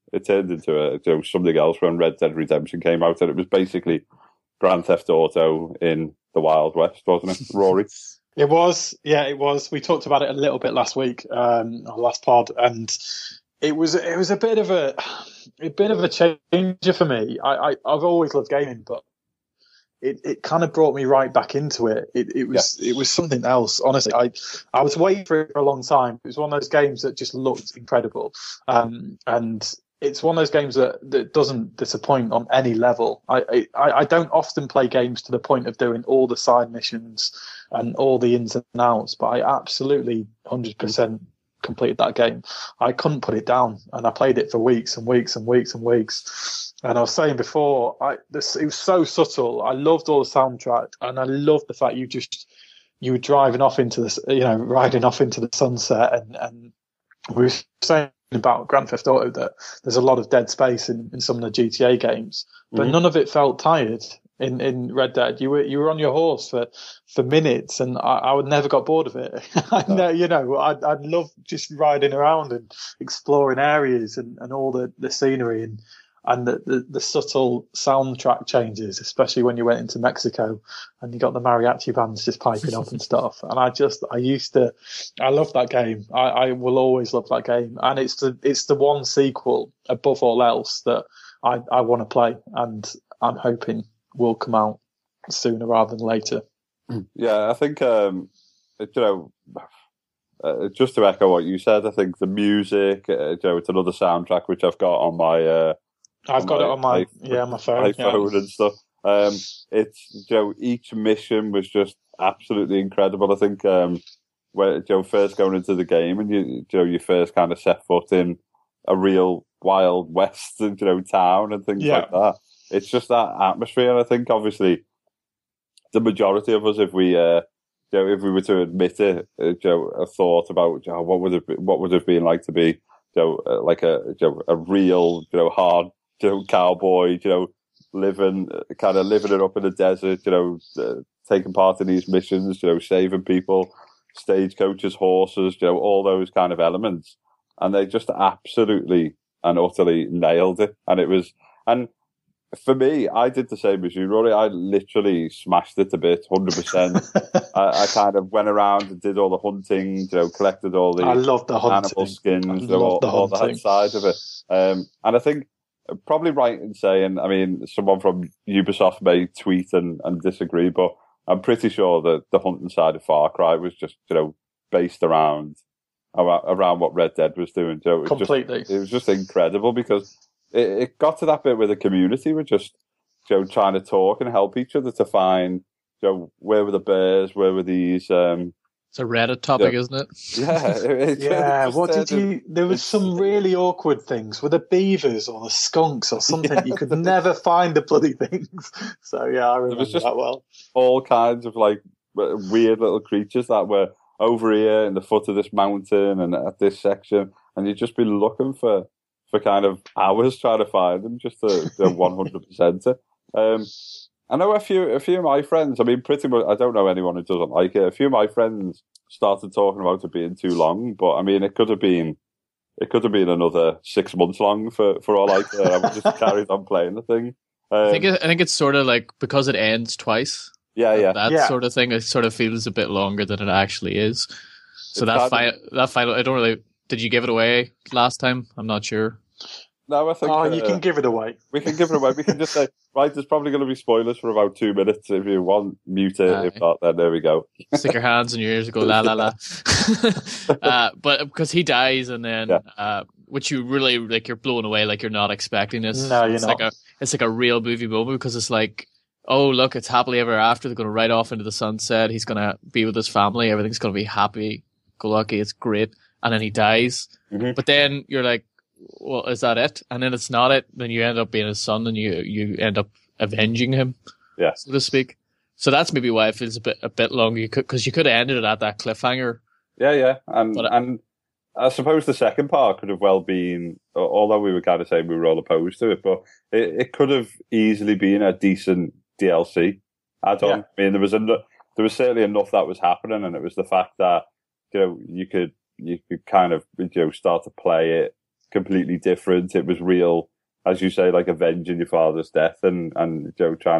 something else when Red Dead Redemption came out, and it was basically Grand Theft Auto in the Wild West, wasn't it, Rory? It was. We talked about it a little bit last week, our last pod, and it was a bit of a changer for me. I've always loved gaming, but it kind of brought me right back into it. It was something else. Honestly, I was waiting for it for a long time. It was one of those games that just looked incredible, and it's one of those games that doesn't disappoint on any level. I don't often play games to the point of doing all the side missions and all the ins and outs, but I absolutely 100% completed that game. I couldn't put it down, and I played it for weeks and weeks and weeks and weeks. And I was saying before, it was so subtle. I loved all the soundtrack, and I loved the fact you were driving off into riding off into the sunset, and we were saying about Grand Theft Auto that there's a lot of dead space in some of the GTA games, but none of it felt tired. In Red Dead, you were on your horse for minutes, and I would never got bored of it. I'd love just riding around and exploring areas and all the scenery and the subtle soundtrack changes, especially when you went into Mexico and you got the mariachi bands just piping up and stuff. And I love that game. I will always love that game. And it's the one sequel above all else that I want to play, and I'm hoping will come out sooner rather than later. Yeah, I think, just to echo what you said, I think the music, it's another soundtrack which I've got on my... I've got it on my phone. iPhone and stuff. It's each mission was just absolutely incredible. I think when first going into the game and you first kind of set foot in a real Wild West town and things like that. It's just that atmosphere, and I think obviously the majority of us, if we were to admit it, a thought about what would it have been like to be like a real hard cowboy, living it up in the desert, taking part in these missions, saving people, stagecoaches, horses, all those kind of elements. And they just absolutely and utterly nailed it. And for me, I did the same as you, Rory. I literally smashed it to bits, 100%. I kind of went around and did all the hunting, collected all the, I love the animal skins, all that side of it. And I think probably right in saying, I mean, someone from Ubisoft may tweet and disagree, but I'm pretty sure that the hunting side of Far Cry was just, based around what Red Dead was doing. Completely. It was just incredible because it got to that bit where the community were just, trying to talk and help each other to find, where were the bears, where were these, it's a Reddit topic, isn't it? Yeah. There was some really awkward things with the beavers or the skunks or something. You could never find the bloody things. So yeah, I remember that well. All kinds of like weird little creatures that were over here in the foot of this mountain and at this section, and you'd just be looking for kind of hours trying to find them just to 100% it. I know a few of my friends, I mean, pretty much, I don't know anyone who doesn't like it. A few of my friends started talking about it being too long, but I mean, it could have been another 6 months long for all I care. I would just carried on playing the thing. I think it's sort of like because it ends twice. That sort of thing. It sort of feels a bit longer than it actually is. So that final, I don't really. Did you give it away last time? I'm not sure. No, I think. You can give it away. We can give it away. We can just say, right, there's probably going to be spoilers for about 2 minutes. If you want, mute it. If not, then there we go. Stick your hands in your ears and go, la, la, la. But because he dies and then, which you really, like, you're blown away, like you're not expecting this. No, you're not. It's like a real movie moment because it's like, oh, look, it's happily ever after. They're going to ride off into the sunset. He's going to be with his family. Everything's going to be happy, go lucky. It's great. And then he dies. Mm-hmm. But then you're like, well, is that it? And then it's not it. Then you end up being his son and you end up avenging him, so to speak. So that's maybe why it feels a bit long. Because you could have ended it at that cliffhanger. Yeah. And I suppose the second part could have well been, although we were kind of saying we were all opposed to it, but it could have easily been a decent DLC add-on. Yeah. I mean, there was certainly enough that was happening, and it was the fact that you could kind of start to play it completely different. It was real, as you say, like avenging your father's death and trying to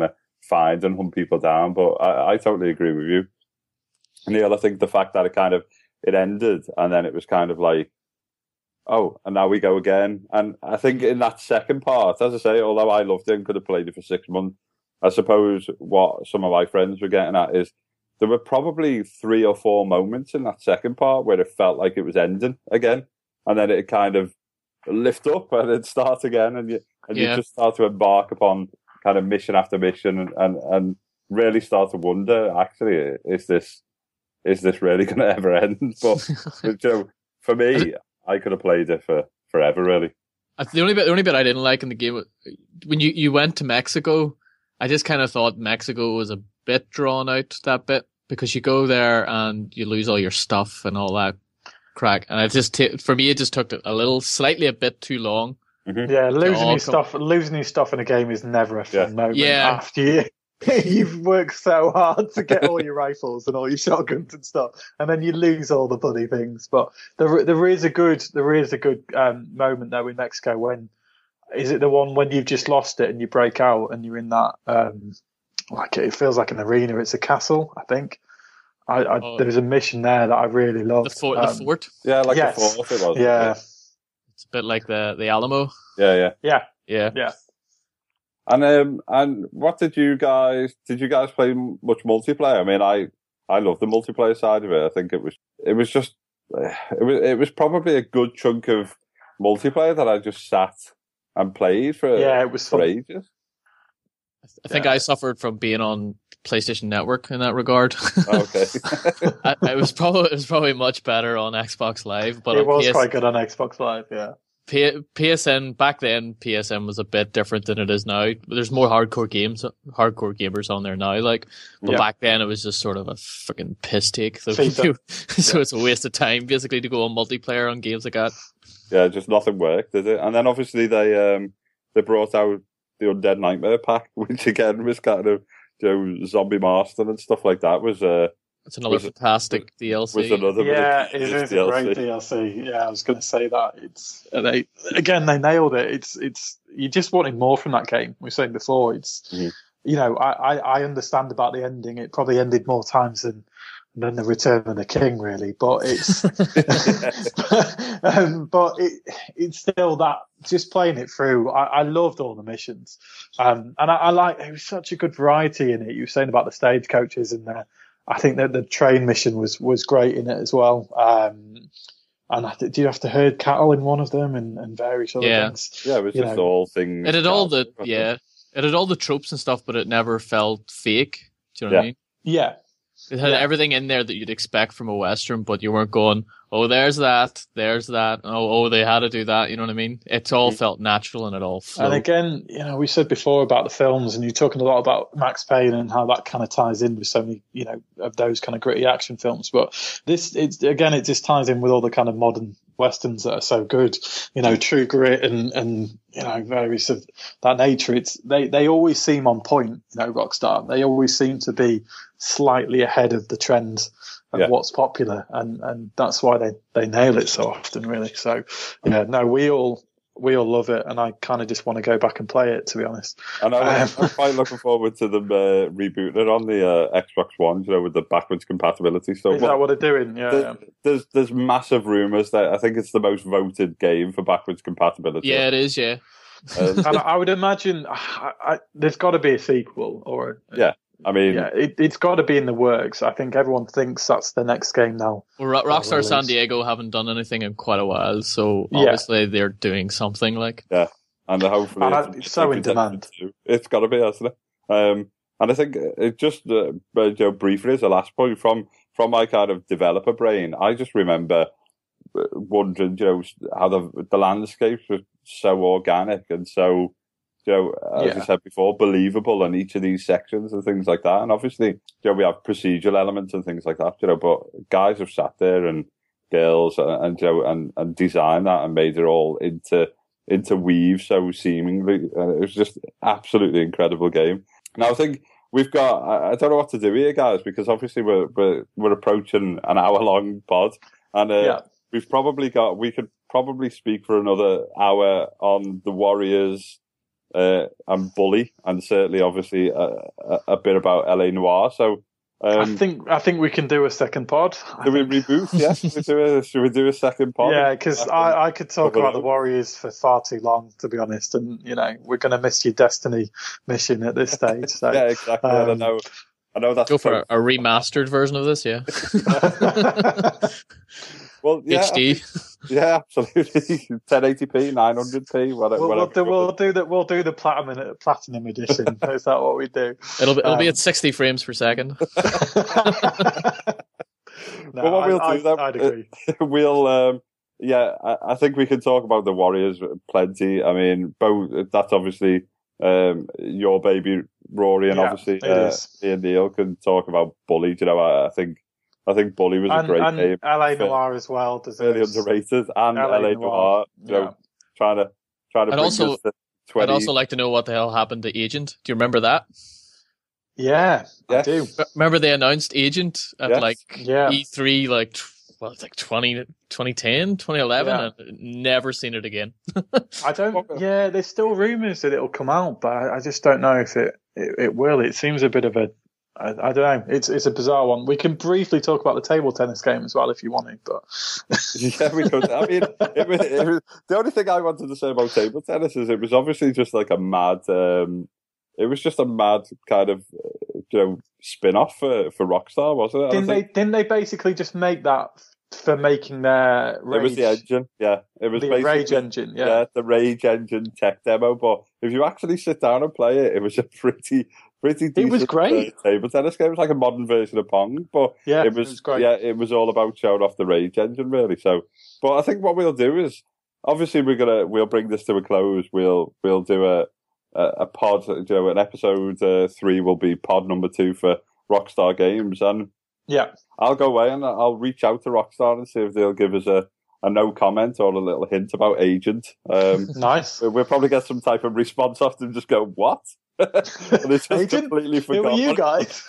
find and hunt people down. But I totally agree with you, Neil. I think the fact that it ended and then it was kind of like, oh, and now we go again. And I think in that second part, as I say, although I loved it and could have played it for 6 months, I suppose what some of my friends were getting at is there were probably 3 or 4 moments in that second part where it felt like it was ending again. And then it kind of lift up and it'd start again. And you just start to embark upon kind of mission after mission and really start to wonder, actually, is this really going to ever end? But for me, I could have played it for forever, really. The only bit I didn't like in the game, when you went to Mexico, I just kind of thought Mexico was a bit drawn out, that bit, because you go there and you lose all your stuff and all that crack. And for me, it just took slightly a bit too long. Mm-hmm. Yeah, losing your stuff in a game is never a fun moment. Yeah. After you've worked so hard to get all your rifles and all your shotguns and stuff, and then you lose all the bloody things. But there is a good moment though in Mexico. When is it the one when you've just lost it and you break out and you're in that like it feels like an arena? It's a castle, I think. There's a mission there that I really loved. The fort. Yeah, the fort. It was. Yeah, it's a bit like the Alamo. Yeah. And what did you guys play much multiplayer? I mean, I love the multiplayer side of it. I think it was probably a good chunk of multiplayer that I just sat and played for ages. I think I suffered from being on PlayStation Network in that regard. Okay. It was probably much better on Xbox Live, but it was quite good on Xbox Live, yeah. PSN back then, PSN was a bit different than it is now. There's more hardcore gamers on there now. But back then it was just sort of a freaking piss take. So it's a waste of time basically to go on multiplayer on games like that. Yeah, just nothing worked, did it? And then obviously they brought out the Undead Nightmare pack, which again was kind of Zombie Master and stuff like that. It's another fantastic DLC. It is a great DLC. Yeah, I was going to say that. They nailed it. It's you just wanted more from that game. We were saying before. It's I understand about the ending. It probably ended more times than the Return of the King, really. But it's it's still that. Just playing it through, I loved all the missions, and I like. It was such a good variety in it. You were saying about the stagecoaches and I think that the train mission was great in it as well. And do you have to herd cattle in one of them and various other things? Yeah, it was just all things. It had all the tropes and stuff, but it never felt fake. Do you know what I mean? Yeah. It had everything in there that you'd expect from a Western, but you weren't going, oh, there's that. Oh, they had to do that. You know what I mean? It all felt natural and it all flowed. And again, we said before about the films, and you're talking a lot about Max Payne and how that kind of ties in with so many, of those kind of gritty action films. But it just ties in with all the kind of modern Westerns that are so good, True Grit and various of that nature. They always seem on point, Rockstar. They always seem to be slightly ahead of the trend of what's popular, and that's why they nail it so often, really. So we all love it, and I kind of just want to go back and play it, to be honest. And I'm quite looking forward to them rebooting it on the Xbox One, with the backwards compatibility stuff. Is that what they're doing? There's massive rumours that I think it's the most voted game for backwards compatibility. Yeah, it is. Yeah, and I would imagine there's got to be a sequel or I mean, it's got to be in the works. I think everyone thinks that's the next game now. Well, Rockstar San Diego haven't done anything in quite a while, so obviously they're doing something like. Yeah, and hopefully it's so in demand. It's got to be, hasn't it? And I think it just briefly as a last point from my kind of developer brain, I just remember wondering, how the landscapes were so organic and so. As I said before, believable in each of these sections and things like that. And obviously, we have procedural elements and things like that, but guys have sat there and girls and designed that and made it all into weave so seemingly. And it was just absolutely incredible game. Now, I think we've got, I don't know what to do here, guys, because obviously we're approaching an hour-long pod. And we could probably speak for another hour on the Warriors, and Bully, and certainly, obviously, a bit about LA Noire. So I think we can do a second pod. Do we reboot? Yeah, should we do a second pod? Yeah, because I could talk about the Warriors for far too long, to be honest. And we're going to miss your Destiny mission at this stage. So, yeah, exactly. I know that's go for a remastered version of this. Yeah. Well, yeah, HD. Yeah, absolutely. 1080p, 900p, whatever. We'll do the platinum edition. Is that what we do? It'll be at 60 frames per second. I'd agree. I think we can talk about the Warriors plenty. I mean, that's obviously your baby, Rory, and obviously Ian Neil can talk about Bully. I think Bully was a great game. LA Noire as well. Really underrated. And LA Noire, trying to bring us to 20. I'd also like to know what the hell happened to Agent. Do you remember that? Yeah, I do. Remember they announced Agent at E3, it's like 2010, 2011, and never seen it again. There's still rumours that it'll come out, but I just don't know if it will. It seems a bit of a, I don't know. It's a bizarre one. We can briefly talk about the table tennis game as well if you want to, but yeah, we could. I mean, it was, the only thing I wanted to say about table tennis is it was obviously just like a mad. It was just a mad kind of spin-off for Rockstar, wasn't it? Didn't they basically just make that for making their Rage? It was the engine, yeah. It was the Rage engine, yeah. Yeah, the Rage engine tech demo. But if you actually sit down and play it, it was a pretty decent. It was great. Table tennis game. It was like a modern version of Pong, but it was great. Yeah, it was all about showing off the Rage engine, really. So, but I think what we'll do is obviously we'll bring this to a close. We'll do a pod, an episode 3 will be pod number 2 for Rockstar Games, and I'll go away and I'll reach out to Rockstar and see if they'll give us a no comment or a little hint about Agent. Nice. We'll probably get some type of response off them, just go, what? And it's just Agent? completely forgotten. Who are you guys?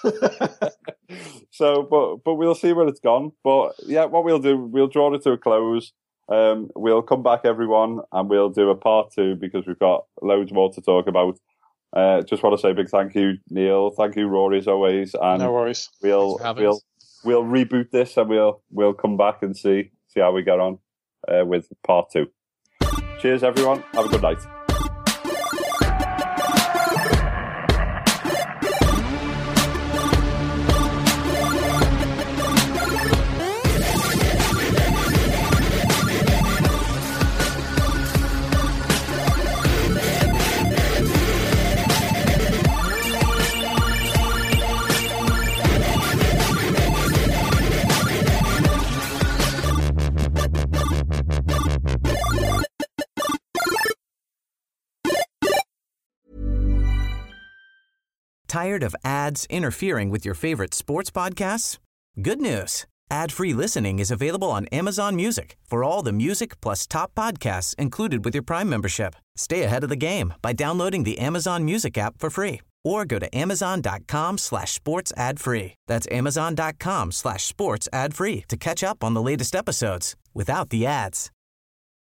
So, but we'll see where it's gone. But yeah, what we'll do, we'll draw it to a close. We'll come back, everyone, and we'll do a part 2 because we've got loads more to talk about. Just want to say a big thank you, Neil. Thank you, Rory, as always. And no worries. We'll reboot this and we'll come back and see how we get on with part 2. Cheers, everyone. Have a good night. Tired of ads interfering with your favorite sports podcasts? Good news. Ad-free listening is available on Amazon Music for all the music plus top podcasts included with your Prime membership. Stay ahead of the game by downloading the Amazon Music app for free or go to amazon.com/sports ad free. That's amazon.com/sports ad free to catch up on the latest episodes without the ads.